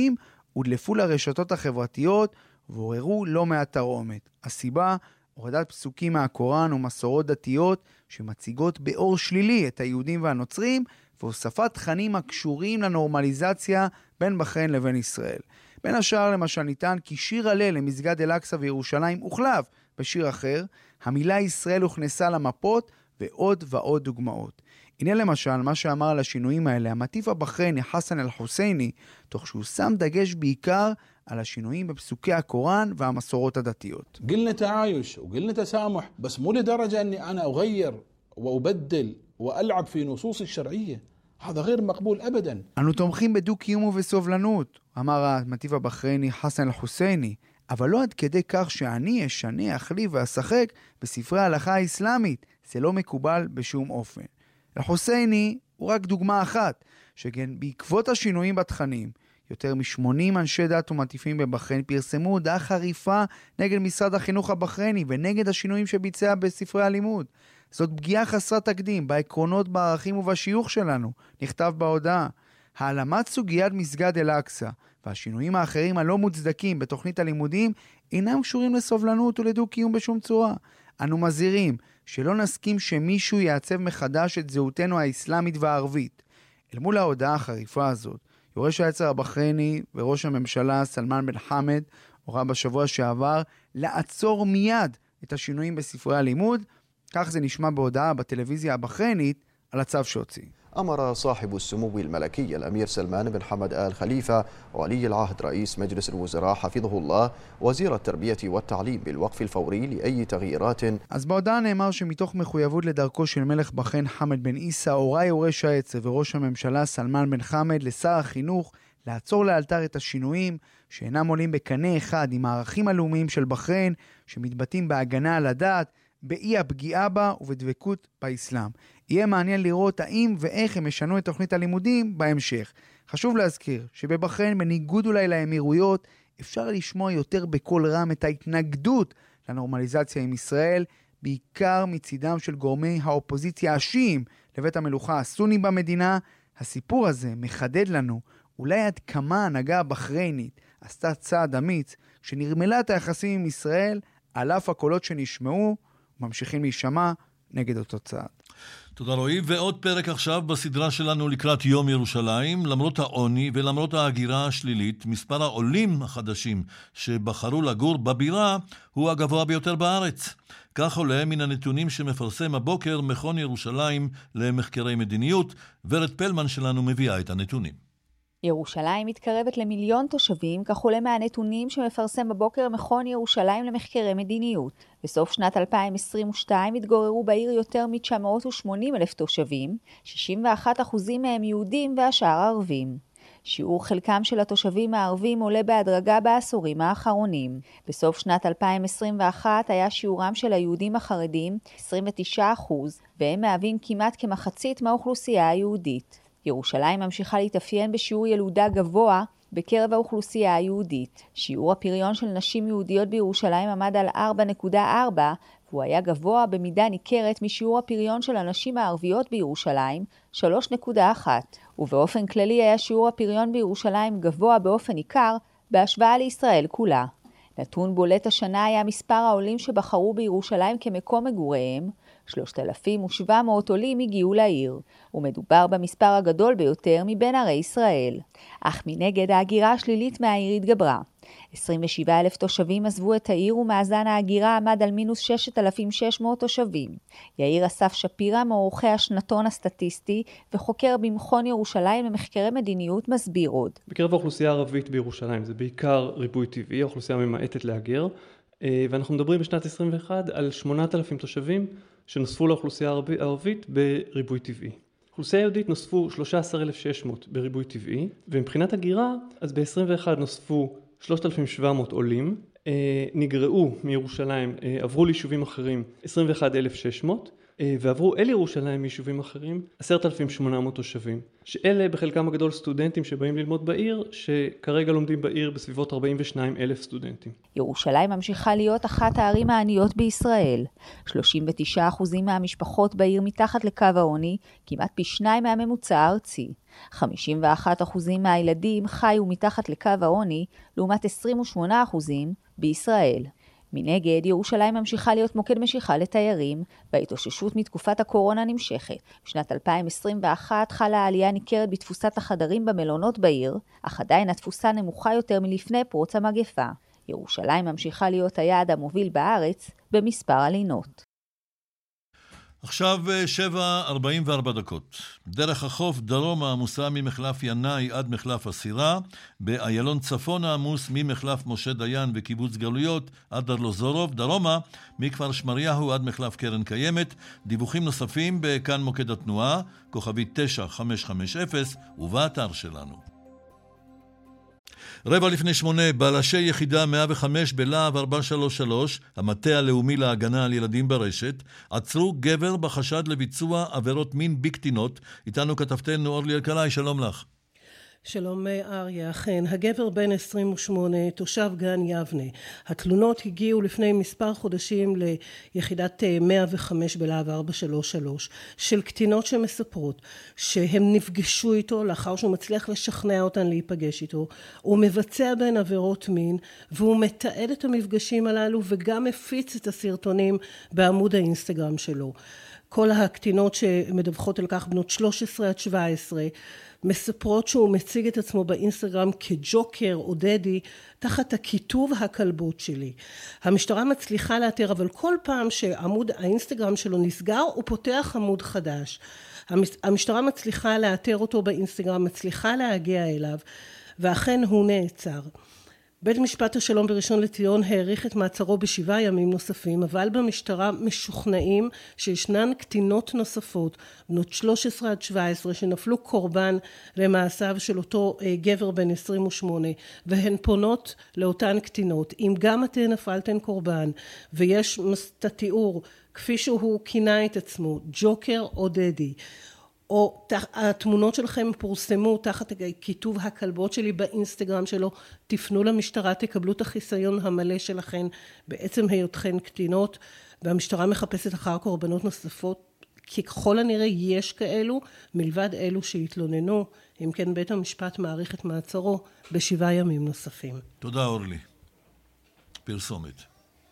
S12: הודלפו לרשתות החברתיות ועוררו לא מעט תרעומת. הסיבה, הורדת פסוקים מהקוראן ומסורות דתיות שמציגות באור שלילי את היהודים והנוצרים, והוספת תכנים הקשורים לנורמליזציה בין בחריין לבין ישראל. בין השאר למשל נטען כי שיר הלל למסגד אל-אקצא וירושלים הוחלף בשיר אחר, המילה ישראל הוכנסה למפות ועוד ועוד דוגמאות. הנה למשל מה שאמר על השינויים האלה המטיף הבחרייני חסן אל-חוסייני, תוך שהוא שם דגש בעיקר על השינויים בפסוקי הקוראן והמסורות הדתיות.
S18: قلنا تعايش وقلنا تسامح بس مو لدرجة أني أنا أغير وأبدل وألعب في نصوص الشرعية. هذا غير مقبول أبدا.
S12: אנו תומכים בדו-קיום ובסובלנות, אמר המטיף הבחרייני חסן אל-חוסייני, אבל לא עד כדי כך שאני אשנה, אחליף ואשחק בספרי ההלכה האסלאמית. זה לא מקובל בשום אופן. אל-חוסייני הוא רק דוגמה אחת, שכן בעקבות השינויים בתכנים, יותר מ-80 אנשי דת ומטיפים בבחריין פרסמו הודעה חריפה נגד משרד החינוך הבחרייני ונגד השינויים שביצע בספרי הלימוד. זאת פגיעה חסרת תקדים בעקרונות, בערכים ובשיוך שלנו, נכתב בהודעה. העלמת סוגיית מסגד אל-אקצא והשינויים האחרים הלא מוצדקים בתוכנית הלימודים אינם קשורים לסובלנות ולדו-קיום בשום צורה. אנו מזהירים שלא נסכים שמישהו יעצב מחדש את זהותנו האסלאמית והערבית. אל מול ההודעה החריפה הזאת, יורש העצר הבחרייני וראש הממשלה סלמן בן חמד הורה בשבוע שעבר לעצור מיד את השינויים בספרי הלימוד. כך זה נשמע בהודעה בטלוויזיה הבחריינית על הצו שהוציא.
S19: أمر صاحب السمو الملكي الأمير سلمان بن حمد آل خليفة ولي العهد رئيس مجلس الوزراء حفظه الله وزير التربية والتعليم بالوقف الفوري لأي تغييرات. אז בהודעה נאמר שמתוך מחויבות לדרכו של מלך בחריין חמד בן עיסא הורה יורש העצר וראש הממשלה סלמן בן חמד לשר החינוך לעצור לאלתר את השינויים שאינם עולים בקנה אחד עם הערכים הלאומיים של בחריין שמתבטאים בהגנה על הדת, באי הפגיעה בה ובדבקות באסלאם. יהיה מעניין לראות האם ואיך הם ישנו את תוכנית הלימודים בהמשך. חשוב להזכיר שבבחריין, בניגוד אולי לאמירויות, אפשר לשמוע יותר בקול רם את ההתנגדות לנורמליזציה עם ישראל, בעיקר מצידם של גורמי האופוזיציה השיעים לבית המלוכה הסוני במדינה. הסיפור הזה מחדד לנו אולי עד כמה ההנהגה הבחריינית עשתה צעד אמיץ שנרמלה את היחסים עם ישראל, על אף הקולות שנשמעו וממשיכים להישמע נגד אותו צעד.
S2: תודה רועי, ועוד פרק עכשיו בסדרה שלנו לקראת יום ירושלים. למרות העוני ולמרות ההגירה השלילית, מספר העולים החדשים שבחרו לגור בבירה הוא הגבוה ביותר בארץ. כך עולה מן הנתונים שמפרסם הבוקר מכון ירושלים למחקרי מדיניות. ורד פלמן שלנו מביאה את הנתונים.
S6: ירושלים מתקרבת ל1,000,000 תושבים, כך עולה מהנתונים שמפרסם בבוקר מכון ירושלים למחקרי מדיניות. בסוף שנת 2022 התגוררו בעיר יותר מ-980,000 תושבים, 61% מהם יהודים והשאר ערבים. שיעור חלקם של התושבים הערבים עולה בהדרגה בעשורים האחרונים. בסוף שנת 2021 היה שיעורם של היהודים החרדים 29%, והם מהווים כמעט כמחצית מהאוכלוסייה היהודית. ירושלים ממשיכה להתאפיין בשיעור ילודה גבוה בקרב האוכלוסייה היהודית. שיעור הפריון של נשים יהודיות בירושלים עמד על 4.4, והוא היה גבוה במידה ניכרת משיעור הפריון של הנשים הערביות בירושלים, 3.1. ובאופן כללי היה שיעור הפריון בירושלים גבוה באופן ניכר בהשוואה לישראל כולה. נתון בולט השנה היה מספר העולים שבחרו בירושלים כמקום מגוריהם, 3,700 עולים הגיעו לעיר, ומדובר במספר הגדול ביותר מבין ערי ישראל. אך מנגד ההגירה השלילית מהעיר התגברה. 27,000 תושבים עזבו את העיר ומאזן ההגירה עמד על מינוס 6,600 תושבים. יאיר אסף שפירא, מעורכי השנתון הסטטיסטי וחוקר במכון ירושלים למחקרי מדיניות, מסביר עוד.
S20: בקרב האוכלוסייה הערבית בירושלים זה בעיקר ריבוי טבעי, האוכלוסייה ממעטת להגר, ואנחנו מדברים בשנת 21 על 8,000 תושבים שנוספו לאוכלוסייה הערבית בריבוי טבעי. אוכלוסייה יהודית נוספו 13,600 בריבוי טבעי, ומבחינת הגירה, אז ב-21 נוספו 3,700 עולים, נגרעו מירושלים, עברו ליישובים אחרים 21,600, ועברו אל ירושלים מיישובים אחרים 10,800 תושבים, שאלה בחלקם הגדול סטודנטים שבאים ללמוד בעיר, שכרגע לומדים בעיר בסביבות 42,000 סטודנטים.
S6: ירושלים ממשיכה להיות אחת הערים העניות בישראל. 39% מהמשפחות בעיר מתחת לקו העוני, כמעט פי 2 מהממוצע הארצי. 51% מהילדים חיו מתחת לקו העוני, לעומת 28% בישראל. מנגד, ירושלים ממשיכה להיות מוקד משיכה לתיירים, וההתאוששות מתקופת הקורונה נמשכת. בשנת 2021 חלה עלייה ניכרת בתפוסת החדרים במלונות בעיר, אך עדיין התפוסה נמוכה יותר מלפני פרוץ המגפה. ירושלים ממשיכה להיות היעד המוביל בארץ במספר הלינות.
S2: עכשיו 7:44 דקות. דרך החוף דרומה עמוסה ממחלף ינאי עד מחלף הסירה, באיילון צפון העמוס ממחלף משה דיין וקיבוץ גלויות עד ארלוזורוב, דרומה מכפר שמריהו עד מחלף קרן קיימת. דיווחים נוספים בכאן מוקד התנועה, כוכבי 9550 ובאתר שלנו. 7:45, בלשי יחידה 105 בלהב 433, המטה הלאומי להגנה על ילדים ברשת, עצרו גבר בחשד לביצוע עבירות מין בקטינות. איתנו כתבתנו אורלי אלקלעי, שלום לך.
S3: שלום אריה, אכן, הגבר בן 28, תושב גן יבנה. התלונות הגיעו לפני מספר חודשים ליחידת 105 בלהב 433, של קטינות שמספרות שהם נפגשו איתו לאחר שהוא מצליח לשכנע אותן להיפגש איתו. הוא מבצע בין עבירות מין, והוא מתעד את המפגשים הללו וגם מפיץ את הסרטונים בעמוד האינסטגרם שלו. כל הקטינות שמדווחות על כך, בנות 13 עד 17, מספרות שהוא מציג את עצמו באינסטגרם כג'וקר או דדי, תחת הכיתוב הכלבות שלי. המשטרה מצליחה לאתר, אבל כל פעם שעמוד האינסטגרם שלו נסגר, הוא פותח עמוד חדש. המשטרה מצליחה לאתר אותו באינסטגרם, מצליחה להגיע אליו, ואכן הוא נעצר. בית משפט השלום בראשון לציון העריך את מעצרו ב7 ימים נוספים, אבל במשטרה משוכנעים שישנן קטינות נוספות, בנות 13 עד 17, שנפלו קורבן למעשיו של אותו גבר בן 28, והן פונות לאותן קטינות. אם גם אתן נפלתן קורבן, ויש את התיאור, כפי שהוא כינה את עצמו, ג'וקר או דדי, או התמונות שלכם פורסמו תחת כיתוב הכלבות שלי באינסטגרם שלו, תפנו למשטרה, תקבלו את החיסיון המלא שלכם בעצם היותכן קטינות, והמשטרה מחפשת אחר קורבנות נוספות, כי ככל הנראה יש כאלו, מלבד אלו שהתלוננו, אם כן בית המשפט מעריך את מעצרו ב7 ימים נוספים.
S2: תודה אורלי. פרסומת.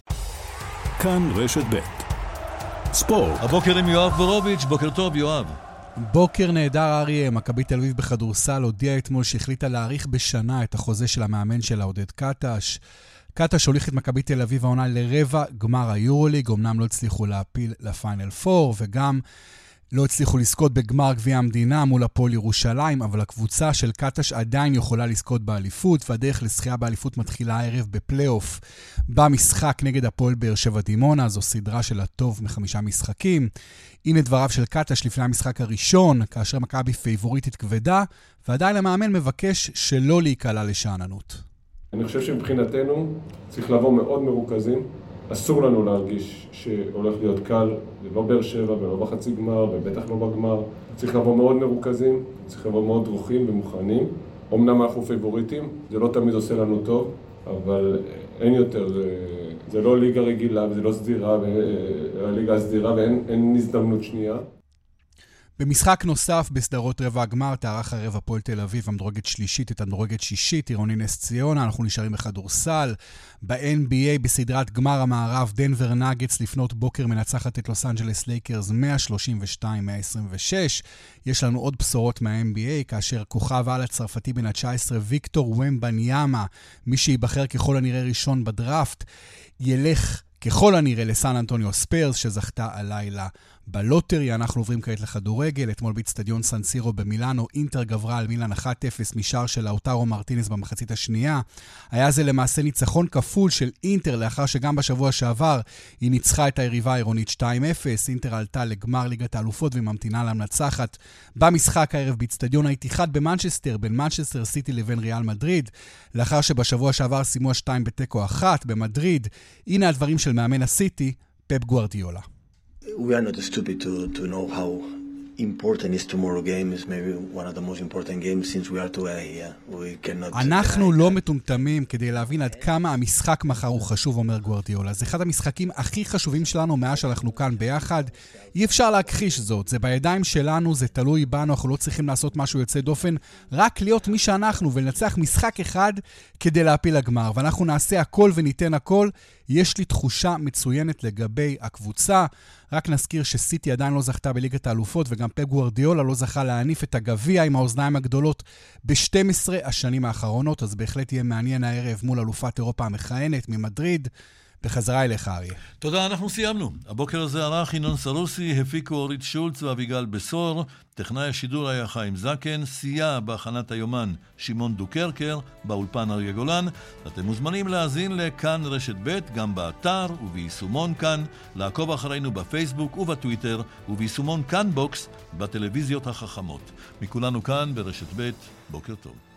S21: כאן רשת ב' ספורט.
S2: הבוקר עם יואב בורוביץ', בוקר טוב יואב.
S22: בוקר נהדר אריה, מכבי תל אביב בכדורסל הודיעה אתמול שהחליטה להאריך בשנה את החוזה של המאמן שלה עודד קטש. קטש הוליך את מכבי תל אביב העונה לרבע גמר היורוליג, אמנם לא הצליחו להפיל לפיינל 4 וגם לא הצליחו לזכות בגמר גביע המדינה מול הפועל ירושלים, אבל הקבוצה של קטש עדיין יכולה לזכות באליפות, והדרך לזכייה באליפות מתחילה הערב בפלייאוף. במשחק נגד הפועל באר שבע דימונה, זו סדרה של הטוב מ5 משחקים. הנה דבריו של קטש לפני המשחק הראשון, כאשר מכבי פייבוריטית כבדה, ועדיין המאמן מבקש שלא להיקלע לשאננות.
S5: אני חושב שמבחינתנו צריך לבוא מאוד מרוכזים. אסור לנו להרגיש שהולך להיות קל, זה לא באר שבע ולא בחצי גמר ובטח לא בגמר. צריך לבוא מאוד מרוכזים, צריך לבוא מאוד דרוכים ומוכנים. אמנם אנחנו פייבוריטים, זה לא תמיד עושה לנו טוב, אבל אין יותר, זה לא ליגה רגילה וזה לא סדירה, הליגה הסדירה ואין הזדמנות שנייה.
S22: במשחק נוסף בסדרות רבע הגמר תארח הערב הפועל תל אביב המדורגת שלישית את המדורגת שישית עירוני נס ציונה. אנחנו נשארים בכדורסל. ב-NBA בסדרת גמר המערב דנבר נאגטס לפנות בוקר מנצחת את לוס אנג'לס לייקרס 132-126. יש לנו עוד בשורות מה-NBA כאשר כוכב על הצרפתי בן ה-19 ויקטור ומבניאמה, מי שיבחר ככל הנראה ראשון בדראפט, ילך ככל הנראה לסן אנטוניו ספרס שזכתה הלילה בלוטרי. אנחנו עוברים כעת לכדורגל. אתמול באצטדיון סן סירו במילאנו אינטר גברה על מילאן 1-0 משער של לאוטרו מרטינס במחצית השנייה. היה זה למעשה ניצחון כפול של אינטר לאחר שגם בשבוע שעבר היא ניצחה את היריבה העירונית 2-0. אינטר עלתה לגמר ליגת האלופות וממתינה למנצחת במשחק הערב באצטדיון האיתיחאד במנצ'סטר בין מנצ'סטר סיטי לבין ריאל מדריד, לאחר שבשבוע שעבר סיימו 2-1 במדריד. הנה הדברים של מאמן הסיטי פפ גוארדיולה.
S1: we are not stupid to know how important is tomorrow game. Is maybe one of the most important games since we are together here. We cannot...
S22: אנחנו לא מטומטמים כדי להבין עד כמה המשחק מחר הוא חשוב, אומר גוארדיולה. זה אחד המשחקים הכי חשובים שלנו מאז שאנחנו כאן ביחד. אי אפשר להכחיש זאת. זה בידיים שלנו, זה תלוי בנו, אנחנו לא צריכים לעשות משהו יוצא דופן, רק להיות מי שאנחנו ולנצח משחק אחד כדי להפיל לגמר. ואנחנו נעשה הכל וניתן הכל. יש לי תחושה מצוינת לגבי הקבוצה. רק נזכיר שסיטי עדיין לא זכתה בליגת האלופות, וגם פפ גוארדיולה לא זכה להניף את הגביע עם האוזניים הגדולות ב-12 השנים האחרונות, אז בהחלט יהיה מעניין הערב מול אלופת אירופה המכהנת ממדריד. בחזרה אליך, אריה.
S2: תודה, אנחנו סיימנו. הבוקר הזה ערך ינון סרוסי, הפיקו אורית שולץ ואביגל בסור, טכנאי השידור היה חיים זקן, סייע בהכנת היומן שמעון דוקרקר, באולפן אריה גולן. אתם מוזמנים להאזין לכאן רשת ב' גם באתר וביישומון כאן, לעקוב אחרינו בפייסבוק ובטוויטר וביישומון כאן בוקס בטלוויזיות החכמות. מכולנו כאן ברשת ב', בוקר טוב.